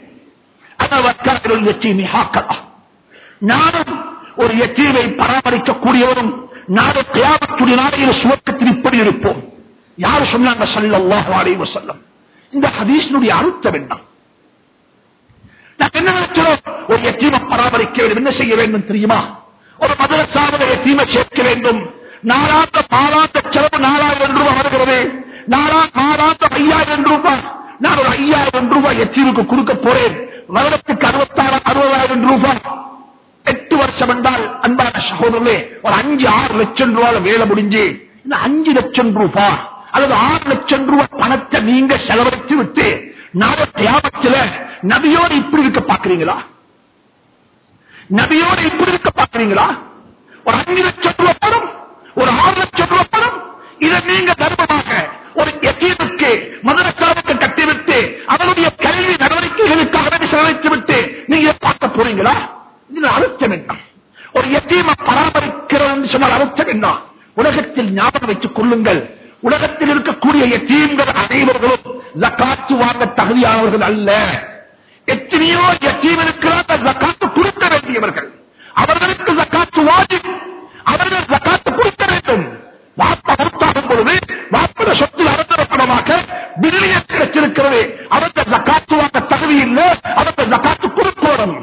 நானும் ஒரு யதீமை பராமரிக்கக்கூடியவரும் நானும் கியாமத்துடைய நாளையில் சுவர்க்கத்தில் இப்படி இருப்போம். யார் சொன்னாங்க? ஸல்லல்லாஹு அலைஹி வஸல்லம். இந்த ஹதீஸினுடைய அர்த்தம் என்ன? நான் என்ன நினைக்கிறோம்? ஒரு யதீமை பராமரிக்க வேண்டும், என்ன செய்ய வேண்டும் தெரியுமா? ஒரு மதரசாவில் யதீமை சேர்க்க வேண்டும். நாளாந்த மாதாந்த செலவு 4000 ரூபாய் வருகிறது. மாதாந்த 5000 ரூபாய். நான் ஒரு 5000 ரூபாய் யதீமுக்கு கொடுக்க போறேன். வருடத்துக்கு 60,000 ரூபாய். 8 வருஷம் என்றால் அன்பான சகோதரர்களே, ஒரு 5-6 லட்சம் ரூபாய் வேலை முடிஞ்சு, இந்த 5 லட்சம் ரூபாய் அல்லது 6 லட்சம் ரூபாய் பணத்தை நீங்க செலவழித்து விட்டு நாளை கியாமத்தில் நபியோடு இப்படி இருக்க பாக்குறீங்களா? நபியோடு இப்படி இருக்க பாக்குறீங்களா? ஒரு 5 லட்சம் ரூபாய் பணம், ஒரு 6 லட்சம் ரூபாய் பணம், இதை நீங்க தர்மமாக ஒரு யதீமுக்கு மதரசாவுக்கு கட்டிவிட்டு அவருடைய கல்வி நடவடிக்கைகளுக்காக செலவழித்து விட்டு நீங்க பார்க்க போறீங்களா? இதுல அர்த்தம் என்ன? ஒரு யதீமை பராமரிக்கிறது சொன்னால் அர்த்தம் என்ன? உலகத்தில் ஞாபகம் வைத்துக் கொள்ளுங்கள், உலகத்தில் இருக்கக்கூடிய யதீம்கள் அனைவர்களும் ஜகாத்து வாங்க தகுதியானவர்கள் அல்ல. எத்தனையோ யதீம் இருக்கிறார்கள் ஜகாத்து கொடுக்க வேண்டியவர்கள். அவர்களுக்கு ஜகாத்து வாஜிப், அவர்கள் ஜகாத்து கொடுக்க வேண்டும். வாப்பா மௌத்தாகும் பொழுது வாப்பட சொத்தில் அறந்தரப்படமாக பில்லியன் கிடைச்சிருக்கிறது, அவர்கள் ஜகாத்து வாங்க தகுதி இல்லை, அவர்கள் ஜகாத்து கொடுக்கணும்.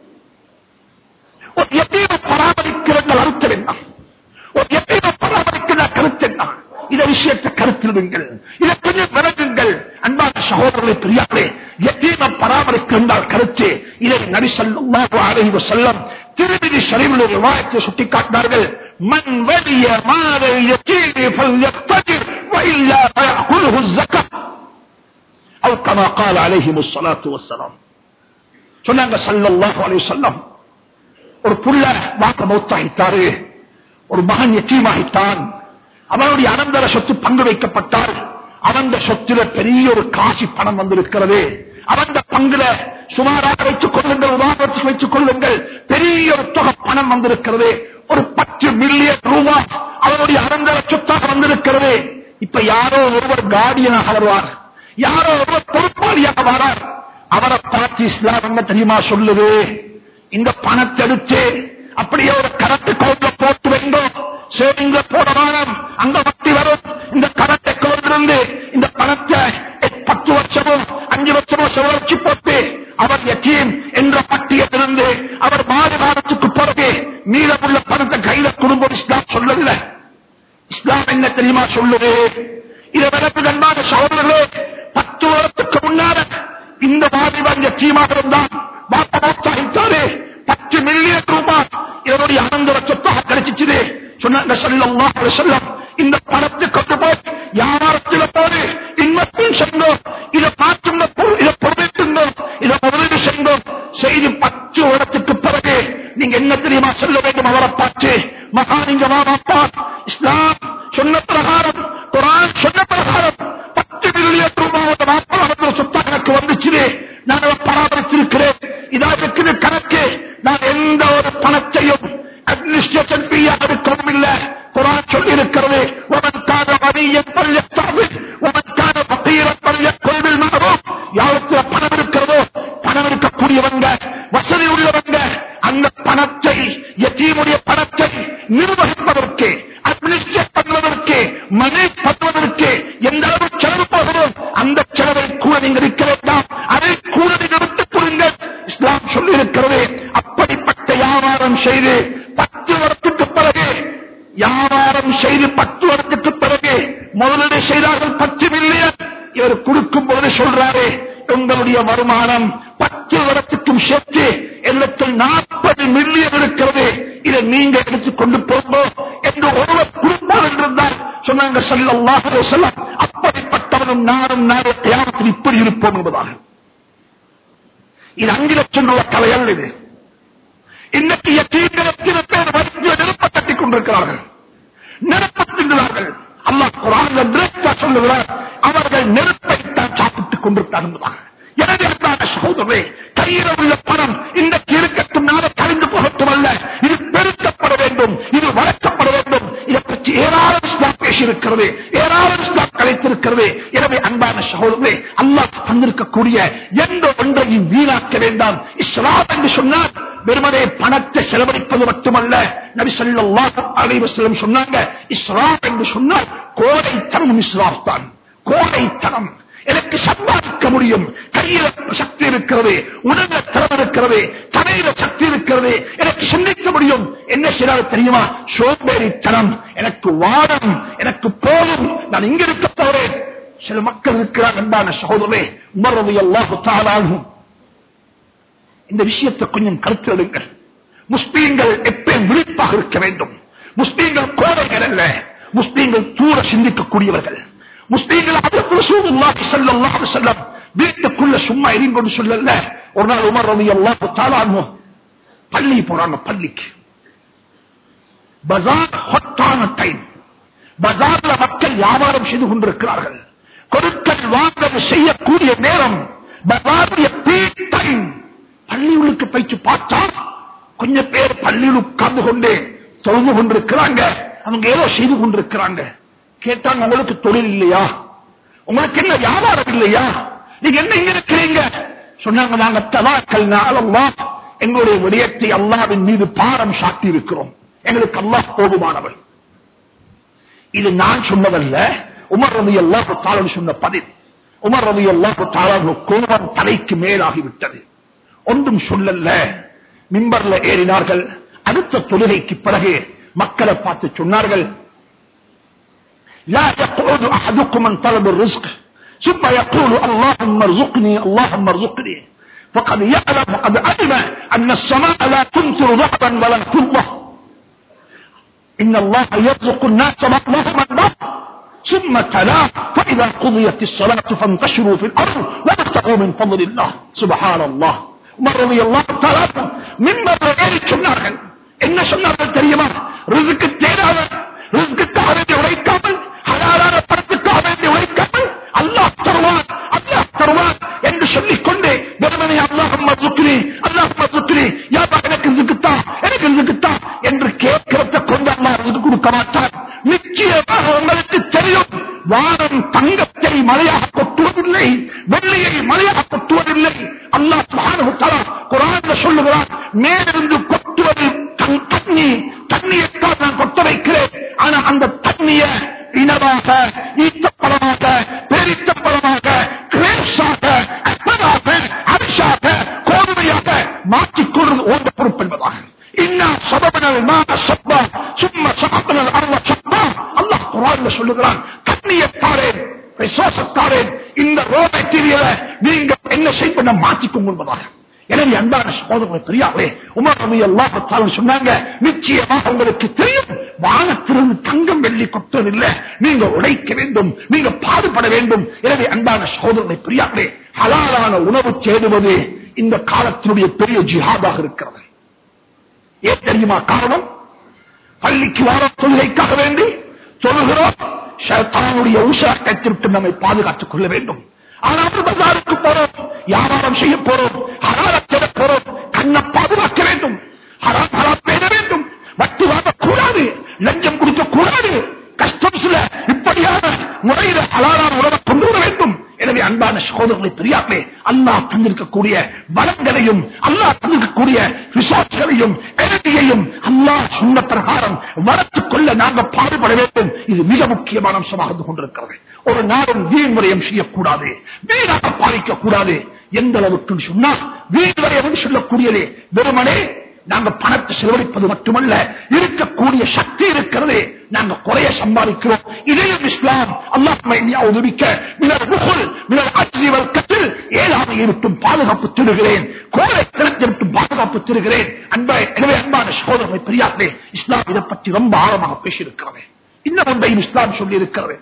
ஒரு யதீமை பராமரிக்கிறது அர்த்தம் என்ன? ஒரு யதீமை பராமரிக்கிற கருத்து என்ன? இத விஷயத்தை கருத்திடுங்கள், இதை கொஞ்சம் விளங்குங்கள். அன்பான சகோதரர்களை பெரியார்களே, யதீமை பராமரிக்கின்றால் கருத்து இதை நபி ஸல்லல்லாஹு அலைஹி வஸல்லம் திருமிதி ஷரீஃபில் ரிவாயத்தை சுட்டிக்காட்டினார்கள். மன் வலிய மாலல் யதீமி ஃபல்யக்ததிர் வஇல்லா ஃபயஅகுலுஹு ஸகாத் அவ் கமா قال عليه الصلاه والسلام. சொன்னாங்க ஸல்லல்லாஹு அலைஹி வஸல்லம், ஒரு புள்ள வாக்க மௌத்தாயிட்டாரு, ஒரு மகன் எச்சீமாகித்தான், அவனுடைய அனந்தர சொத்து பங்கு வைக்கப்பட்டால் அவன் சொத்துல பெரிய ஒரு காசி பணம் வந்திருக்கிறது. அவன் பங்குல சுமாராக வைத்துக் கொள்ளுங்கள், உதாரணத்துக்கு வைத்துக் கொள்ளுங்கள், பெரிய ஒரு தொகை பணம் வந்திருக்கிறது. ஒரு 10 மில்லியன் ரூபாய் அவனுடைய அனந்தர சொத்தாக வந்திருக்கிறது. இப்ப யாரோ ஒருவர் கார்டியனாக வருவார், யாரோ ஒருவர் பொறுப்பாளியாக வரார். அவரை பார்த்து இஸ்லாம் என்ன தெரியுமா சொல்லுது? இந்த பணத்தை எடுத்து அப்படியே ஒரு கரண்ட் அக்கௌண்ட்ல போட்டு வேண்டும், சேவிங்ல போடணும், அங்க வட்டி வரும். இந்த கரண்ட் அக்கௌண்ட் இருந்து இந்த பணத்தை 10 வருஷமோ 5 வருஷமோ செலவழிச்சு போட்டு அவர் யத்தீம் என்ற பட்டியலிருந்து அவர் மாதத்துக்கு பிறகு மீதமுள்ள பணத்தை கையில குடும்பம் இஸ்லாம் சொல்லவில்லை. இஸ்லாம் என்ன தெரியுமா சொல்லுது? இதை விளக்கு நண்பான சகோதரர்களே, 10 வருஷத்துக்கு முன்னால இந்த வாலிபன் யத்தீமாக இருந்தான், வாப்பமாச்சாகிட்டாரு, 10 மில்லியன் ரூபாய் இதனுடைய அனந்தர சொத்தாக கிடைச்சிச்சு. சொன்னாங்க ஸல்லல்லாஹு அலைஹி வஸல்லம், இந்த பணத்தை கொண்டு போய் வியாபாரத்தில் போது இன்வெஸ்ட்மெண்ட் செய்தோம், இதை மாற்றுங்க, இதை பொருளிட்டுங்கோ, இதை முதலீடு செய்தோம். செய்து 10 வருடத்துக்கு பிறகு நீங்க என்ன தெரியுமா சொல்ல வேண்டும்? அவரை பார்த்து, மகா நீங்க வாப்பா, இஸ்லாம் சொன்ன பிரகாரம், குர்ஆன் சொன்ன பிரகாரம் 10 மில்லியன் ரூபாய் வாப்பா அவருடைய சொத்தாக எனக்கு வந்துச்சு, நான் அதை பராமரித்திருக்கிறேன், இதா இருக்குது கணக்கு. நான் எந்த ஒரு பணத்தையும் அட்மினிஸ்ட்ரேஷன் ஃபீயாக இருக்கவும் இல்லை. குர்ஆன் சொல்லி இருக்கிறது, வமன் கான கனியன் ஃபல்யஸ்தஅஃபிஃப் வமன் கான ஃபகீரன் ஃபல்யக்குல் பில் மஅரூஃப். யாருக்கு பணம் இருக்கிறதோ, பணம் இருக்கக்கூடியவங்க, வசதி உள்ளவங்க, அந்த பணத்தை, யத்தீமுடைய பணத்தை நிர்வகிப்பதற்கு, அட்மினிஸ்ட்ரேட் பண்ணுவதற்கு, மேனேஜ் பண்ணுவதற்கு எந்த அளவு செலவு போகிறோம் அந்த செலவை கூட நீங்கள் இருக்க வேண்டாம், அதை கூட நீங்கள் விட்டுக் கொள்ளுங்கள். இஸ்லாம் சொல்லி இருக்கிறது. அப்படிப்பட்ட வியாபாரம் செய்து 10 வருடத்துக்கு பிறகு, வியாபாரம் செய்து 10 வருடத்துக்கு பிறகு முதலீடு செய்தார்கள் 10 மில்லியன். இவர் கொடுக்கும் போது சொல்றாரு, உங்களுடைய வருமானம் 10 வருடத்துக்கும் சேர்த்து என்னிடத்தில் 40 மில்லியன் இருக்கிறது, இதை நீங்க எடுத்துக் கொண்டு போகும் என்று ஒருவர் கொடுப்பார் என்றிருந்தார். சொன்னாங்க ஸல்லல்லாஹு அலைஹி வஸல்லம், அப்படிப்பட்டவனும் நானும் நாளை கியாமத்தில் இப்படி இருப்போம் என்பதாக. இது 5 லட்சம் ரூபாய் கலையல். இது இன்னைக்கு யத்தீம்கள் எத்தனை பேர் வயிற்றில நெருப்ப கட்டிக் கொண்டிருக்கிறார்கள், நெருப்பத்தின்றார்கள். அல்லாஹ் குர்ஆன்ல டைரக்டா சொல்லுகிறார், அவர்கள் நெருப்பை தான் சாப்பிட்டுக் கொண்டிருக்கிறார்கள் என்பதாக. எனவே அன்பான சகோதரரே, கையில் உள்ள பணம் இன்றைக்கு இருக்கட்டும், நாளை கழிந்து போகட்டும் அல்ல, இது பெருக்கப்பட வேண்டும், இது வளர்க்கப்பட வேண்டும். இதை பற்றி ஏராளம் இஸ்லாம் பேசியிருக்கிறது, ஏராளம் இஸ்லாம் கலைத்திருக்கிறது. எனவே அன்பான சகோதரரே, அல்லாஹ் தந்திருக்கக்கூடிய எந்த ஒன்றையும் வீணாக்க வேண்டாம். இஸ்லாம் என்று சொன்னால் வெறுமனே பணத்தை செலவழிப்பது மட்டுமல்ல. நபி ஸல்லல்லாஹு அலைஹி வஸல்லம் சொன்னாங்க, இஸ்ராஃப் என்று சொன்னால் கோழைத்தனம். இஸ்ராஃப் தான் கோழைத்தனம். எனக்கு சம்பாதிக்க முடியும், கையில சக்தி இருக்கிறது, உணர்ந்த திறமை இருக்கிறது, தலையில சக்தி இருக்கிறது, எனக்கு சிந்திக்க முடியும். என்ன செய்யறாரு தெரியுமா? சோம்பேறித்தனம். எனக்கு வாடம், எனக்கு போதும், நான் இங்க இருக்க போறேன். சில மக்கள் இருக்கிறார். அன்பான சகோதரரே, உமர் ரலியல்லாஹு தஆலா அன்ஹு இந்த விஷயத்தை கொஞ்சம் கருத்தெடுங்கள். முஸ்லீம்கள் எப்பயும் விழிப்பாக இருக்க வேண்டும். முஸ்லீம்கள் கோழைகள் அல்ல, முஸ்லீம்கள் தூர சிந்திக்கக்கூடியவர்கள். முஸ்லீம்கள் ரசூலுல்லாஹி ஸல்லல்லாஹு அலைஹி வஸல்லம் வீட்டுக்குள்ள சும்மா இருந்து சொல்லல. ஒரு நாள் உமர் ரலியல்லாஹு தஆலா அன்ஹு பள்ளி போறாங்க. பள்ளிக்கு பஜார் ஹொட்டான டைம், பஜார்ல மக்கள் வியாபாரம் செய்து கொண்டிருக்கிறார்கள். கொடுக்கல் வாங்கல் செய்யக்கூடிய நேரம், பஜாருடைய பீக் டைம். பள்ளிகளுக்கு போயிட்டு பார்த்தா கொஞ்சம் பேர் பள்ளியில் உட்கார்ந்து கொண்டு தொழுது கொண்டிருக்கிறாங்க. அவங்க ஏதோ செய்து கொண்டிருக்கிறாங்க. கேட்டாங்க, உங்களுக்கு தொழில் இல்லையா? உங்களுக்கு என்ன வியாபாரம் இல்லையா? நீங்க என்ன இங்க இருக்கிறீங்க? சொன்னாங்க, நாங்க தவாக்கல்னா அல்லாஹ், எங்களுடைய விடயத்தை அல்லாஹ்வின் மீது பாரம் சாட்டி இருக்கிறோம், எங்களுக்கு அல்லாஹ் போதுமானவன். இது நான் சொன்னதல்ல, உமர் ரலியல்லாஹு தஆலா சொன்ன பதில். உமர் ரலியல்லாஹு தஆலா கோபம் தலைக்கு மேலாகிவிட்டது. ஒன்றும் சொல்லல, மிம்பர்ல ஏறினார்கள். அடுத்த தொழுகைக்கு பிறகு மக்களை பார்த்து சொன்னார்கள், لا يقعد احدكم من طلب الرزق ثم يقول اللهم ارزقني اللهم ارزقني فقد يعلم وقد علم ان السماء لا تمطر ذهبا ولا فضة ان الله يرزق الناس بعضهم من بعض ثم تلا فاذا قضيت الصلاة فانتشروا في الارض وابتغوا من فضل الله. سبحان الله. உமர் ரலியல்லாஹு தஆலா மிம்பர்ல ஏறி சொன்னார்கள். என்ன சொன்னார்கள் தெரியுமா? ரிஸ்க் தேட உழைக்கிறத கொண்டு அல்லாஹ் ரிஸ்க் கொடுக்க மாட்டார். நிச்சயமாக உங்களுக்கு தெரியும், வானம் தங்கத்தை மழையாக கொட்டுவதில்லை, வெள்ளியை மழையாக கொட்டுவதில்லை. அல்லாஹ் சுப்ஹானஹு வ தஆலா குர்ஆன்ல சொல்லுகிறார், மேலிருந்து கொட்டுவது தண்ணியைத்தான் நான் கொட்ட வைக்கிறேன். ஆனா அந்த தண்ணியை இனவாக, ஈட்டப்பழமாக, பேரித்தப்பழமாக, கிரேப்ஸாக, அப்பளாக, அரிசாக, கோதுமையாக மாற்றிக்கொள்வது ஓந்த பொறுப்பு என்பதாக. இன்னா சபபனல் மாக சப்பா சும்மா சபபனல் அருள சப்பா. அல்லாஹ் குர்ஆன்ல சொல்லுகிறான், தண்ணியத்தாரேன், ரிசோர்ஸத்தாரேன், இந்த ரோ மெட்டீரியலை நீங்க என்ன செய்ய மாற்றிக்கொண்டு என்பதாக. எனவே அன்பான சகோதரர்களே, பெரியார்களே, உமர் ரலியல்லாஹு தஆலா சொன்னாங்க, நிச்சயமாக உங்களுக்கு தெரியும், வானத்திலிருந்து தங்கம் வெள்ளி கொட்டுவதில்லை, நீங்க உழைக்க வேண்டும், நீங்க பாடுபட வேண்டும். எனவே அன்பான சகோதரர்களே, பெரியார்களே, ஹலாலான உணவு தேடுவது இந்த காலத்தினுடைய பெரிய ஜிஹாதாக இருக்கிறது. ஏன் தெரியுமா காரணம்? பள்ளிக்கு வார தொழுகைக்காக வேண்டி தொழுகிறோம், ஷைத்தானுடைய ஊசலாட்டத்தை விட்டு நம்மை பாதுகாத்துக் கொள்ள வேண்டும். ஆனால் பஜாருக்கு போறோம், வியாபாரம் செய்ய போறோம், ஹலாலை தேட போறோம், கண்ணை பாதுகாக்க வேண்டும், ஹராம் பேச வேண்டும், வட்டி வாங்கக்கூடாது, லஞ்சம் கொடுக்க கூடாது, கஸ்டம்ஸ்ல இப்படியான முறையில ஹலாலான உணவை கொண்டு வர வேண்டும். எனவே அன்பான சகோதரர்களை, பெரியார்களே, அல்லாஹ் தந்திருக்கக்கூடிய வளங்களையும், அல்லாஹ் தந்திருக்கக்கூடிய ரிசோர்ஸ்களையும், எனர்ஜியையும் அல்லாஹ் சொன்ன பிரகாரம் வளர்த்துக் கொள்ள நாங்கள் பாடுபட வேண்டும். இது மிக முக்கியமான அம்சமாக இருந்து கொண்டிருக்கிறது. ஒரு நாளும் வீண் விரயம் செய்யக்கூடாது, வீணாக பாதிக்க கூடாது. எந்த அளவுக்கு சொன்னால், வீண் விரயம் சொல்லக்கூடியதே வெறுமனே நாங்க பணத்தை செலவழிப்பது மட்டுமல்ல, இருக்கக்கூடிய சக்தி இருக்கிறது, நாங்க குறைய சம்பாதிக்கிறோம். இதையும் இஸ்லாம் அல்லாஹ் உதவிக்க ஏழாமையை விட்டும் பாதுகாப்பு தருகிறேன், கோரை கிழத்தை விட்டும் பாதுகாப்பு தருகிறேன். எனவே அன்பான சகோதரர்களை, பெரியார்களே, இஸ்லாம் இதை பற்றி ரொம்ப ஆழமாக பேசியிருக்கிறது. இன்னும் ஒன்றையும் இஸ்லாம் சொல்லி இருக்கிறது,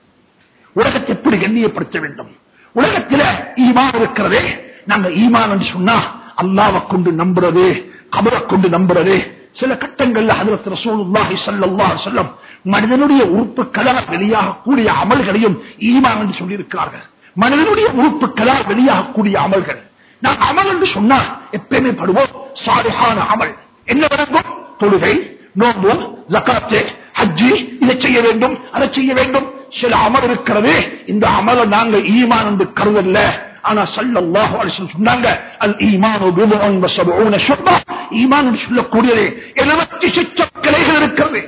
உலகத்தை எப்படி கண்ணியப்படுத்த வேண்டும். உலகத்தில் ஈமான் இருக்கிறதே, நாங்க ஈமான் என்று சொன்னா அல்லாஹ்வை கொண்டு நம்புறது, கபரை கொண்டு நம்புறது. சில கட்டங்கள்ல ஹஜ்ரத் ரசூலுல்லாஹி ஸல்லல்லாஹு அலைஹி வஸல்லம் மனிதனுடைய உறுப்புகளால் வெளியாகக்கூடிய அமல்களையும் ஈமான் என்று சொல்லியிருக்கிறார்கள். மனிதனுடைய உறுப்புகளால் வெளியாகக்கூடிய அமல்கள், நான் அமல் என்று சொன்னா எப்பயுமே படுவோம் சாலிஹான அமல். என்ன வழங்கும்? தொழுகை, நோன்பு, ஜகாத்து, ஹஜ்ஜி, இதை செய்ய வேண்டும், அதை செய்ய வேண்டும். சில அமல் இருக்கிறது, இந்த அமலை நாங்க ஈமான் என்று கருதல்ல. ஆனா ஸல்லல்லாஹு அலைஹி வஸல்லம் சொன்னாங்க, அல் ஈமானு பிதுஉன் வ ஸபஊன ஷுபா. ஈமான் என்று சொல்லக்கூடியது 76 கிளைகள் இருக்கிறது,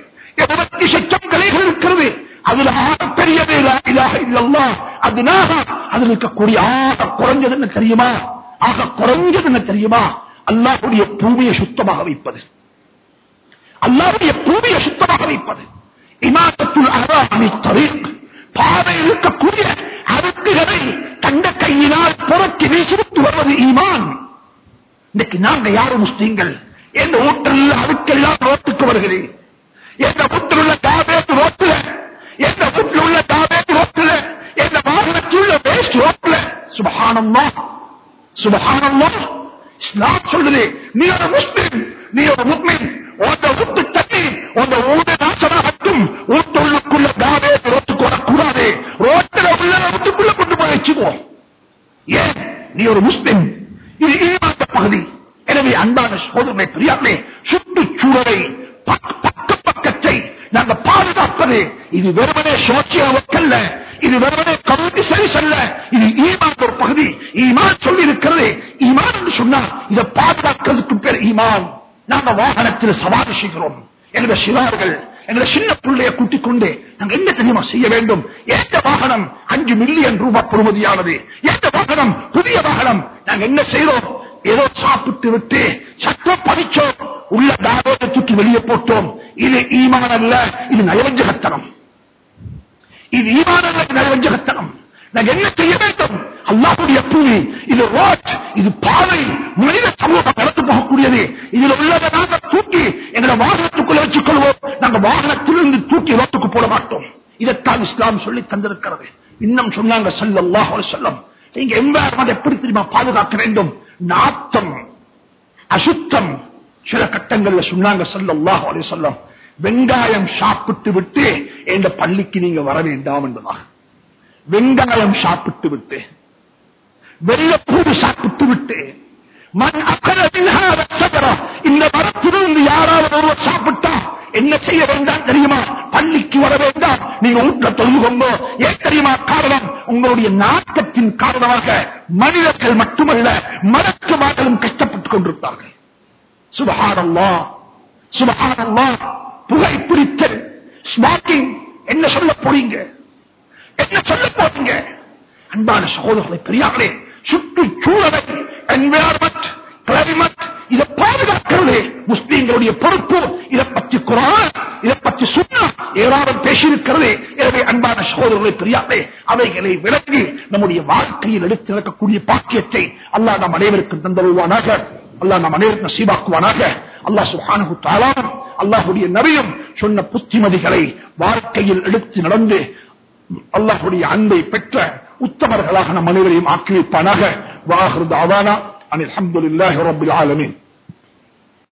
76 கிளைகள் இருக்கிறது. அதுல ஆக பெரியது லா இலாஹ இல்லல்லாஹ். அதுனாக அதில் இருக்கக்கூடிய ஆக குறைஞ்சது என்ன தெரியுமா? ஆக குறைஞ்சது என்ன தெரியுமா? அல்லாஹ்வுடைய பூமியை சுத்தமாக வைப்பது, அல்லாஹ்வுடைய பூமியை சுத்தமாக வைப்பது. இமாதத்துல் அஹ்ரா அனித் தரீக், பாதையில் இருக்கக்கூடிய அழுக்குகளை தந்த கையினால் புறக்கி வீசிவிட்டு வருவது ஈமான். இன்னைக்கு நாங்க யாரும் முஸ்லீம்கள், எந்த ஊற்றில் அழுக்கெல்லாம் ரோட்டுக்கு வருகிறேன், எந்த வீட்டில் உள்ள காபேட் ரோட்டில், எந்த வீட்டில் உள்ள காபேட் ரோட்டில், எந்த வாகனத்தில் உள்ள வேஸ்ட் ரோட்டில். சுப்ஹானல்லாஹ், சுப்ஹானல்லாஹ். இஸ்லாம் சொல்லுது, நீ ஒரு முஸ்லிம், நீ ஒரு முஃமின், உங்க வீட்டு தண்ணி உங்க ஊட நாசமாகட்டும், வீட்டுக்குள்ள காபேட் ரோட்டுக்கு வரக்கூடாது, ரோட்டில் உள்ள வீட்டுக்குள்ள கொண்டு போய் வச்சுக்குவோம். ஏன்? நீ ஒரு முஸ்லிம், இது ஈமான் பகுதி. எனவே அன்பான சகோதரர்களே, பெரியார்களே, சுற்றுச்சூழலை பக்கத்தை நாங்க பாதுகாப்பது, இது வெறுமனே சோசியல் ஒர்க் அல்ல, இது வெறுமனே கம்யூனிட்டி சர்வீஸ் அல்ல, இது ஈமான் ஒரு பகுதி. ஈமான் சொல்லி இருக்கிறது. ஈமான் என்று சொன்னா இதை பாதுகாக்கிறதுக்கு பேர் ஈமான். நாங்க வாகனத்தில் சவாரி செய்கிறோம், எங்க சிறார்கள், எங்களை சின்ன பிள்ளையை கூட்டிக் கொண்டு நாங்க என்ன தெரியுமா செய்ய வேண்டும்? எந்த வாகனம் 5 மில்லியன் ரூபாய் பெறுமதியானது, எந்த வாகனம் புதிய வாகனம், நாங்க என்ன செய்யறோம்? ஏதோ சாப்பிட்டு விட்டு சட்டம் படிச்சோம், உள்ள தாரோட தூக்கி வெளியே போட்டோம். இது ஈமான் அல்ல, இது நயவஞ்சகத்தனம். இது ஈமான் அல்ல, இது நயவஞ்சகத்தனம். நாங்க என்ன செய்ய வேண்டும்? அல்லாஹ்வுடைய பூமி, இது ரோட், இது பாதை, மனித சமூகம் நடந்து போகக்கூடியது. இதில் உள்ளதை நாங்க தூக்கி எங்களை வாகனத்துக்குள்ள வச்சுக் கொள்வோம். நாங்க வாகனத்திலிருந்து தூக்கி ரோட்டுக்கு போட மாட்டோம். இதைத்தான் இஸ்லாம் சொல்லி தந்திருக்கிறது. இன்னும் சொன்னாங்க ஸல்லல்லாஹு அலைஹி வஸல்லம், நீங்க என்வாயர்மெண்ட் எப்படி தெரியுமா பாதுகாக்க வேண்டும்? நாத்தம், அசுத்தம். சில கட்டங்கள்ல சொன்னாங்க ஸல்லல்லாஹு அலைஹி வஸல்லம், வெங்காயம் சாப்பிட்டு விட்டு என்ற பள்ளிக்கு நீங்க வர வேண்டாம் என்பதாக. வெங்காயம் சாப்பிட்டு விட்டு, வெள்ளப்பூடு சாப்பிட்டு விட்டு, மண் அக்கறை இந்த மரத்திலிருந்து யாராவது ஒருவர் சாப்பிட்டா என்ன செய்ய வேண்டாம் தெரியுமா? பள்ளிக்கு வர வேண்டாம், நீங்க வீட்டில் தொழுகுங்க. ஏன் தெரியுமா காரணம்? உங்களுடைய நாட்டத்தின் காரணமாக மனிதர்கள் மட்டுமல்ல மலக்குமார்களும் கஷ்டப்பட்டுக் கொண்டிருந்தார்கள். சுப்ஹானல்லாஹ் சுப்ஹானல்லாஹ். புகைப்பிடித்தல், ஸ்மோக்கிங், என்ன சொல்ல போறீங்க? என்ன சொல்ல போறீங்க? அன்பான சகோதரர்களை பெரியார்களே, சுற்றுச்சூழலை, என்விரான்மென்ட், கிளைமேட், இதை பாதுகாக்கிறது முஸ்லீம்களுடைய பொறுப்பு. இதை பற்றி குர்ஆன், இதை பற்றி சுன்னத் ஏராளம் பேசியிருக்கிறது. எனவே அன்பான சகோதரர்களை பெரியார்களே, அவைகளை விளக்கி நம்முடைய வாழ்க்கையில் எடுத்து நடக்கக்கூடிய பாக்கியத்தை அல்லாஹ் நம் அனைவருக்கும் தந்தருவானாக. அல்லாஹ் நம் அனைவருக்கும் நசீபாக்குவானாக. அல்லாஹ் சுப்ஹானஹு வ தஆலா அல்லாஹ்வுடைய நபியும் சொன்ன புத்திமதிகளை வாழ்க்கையில் எடுத்து நடந்து அல்லாஹ்வுடைய அன்பை பெற்ற உத்தமர்களாக நம் அனைவரையும் ஆக்கி வைப்பானாக. வ ஆகிரு தஅவானா அனில் ஹம்துலில்லாஹி ரப்பில் ஆலமீன்.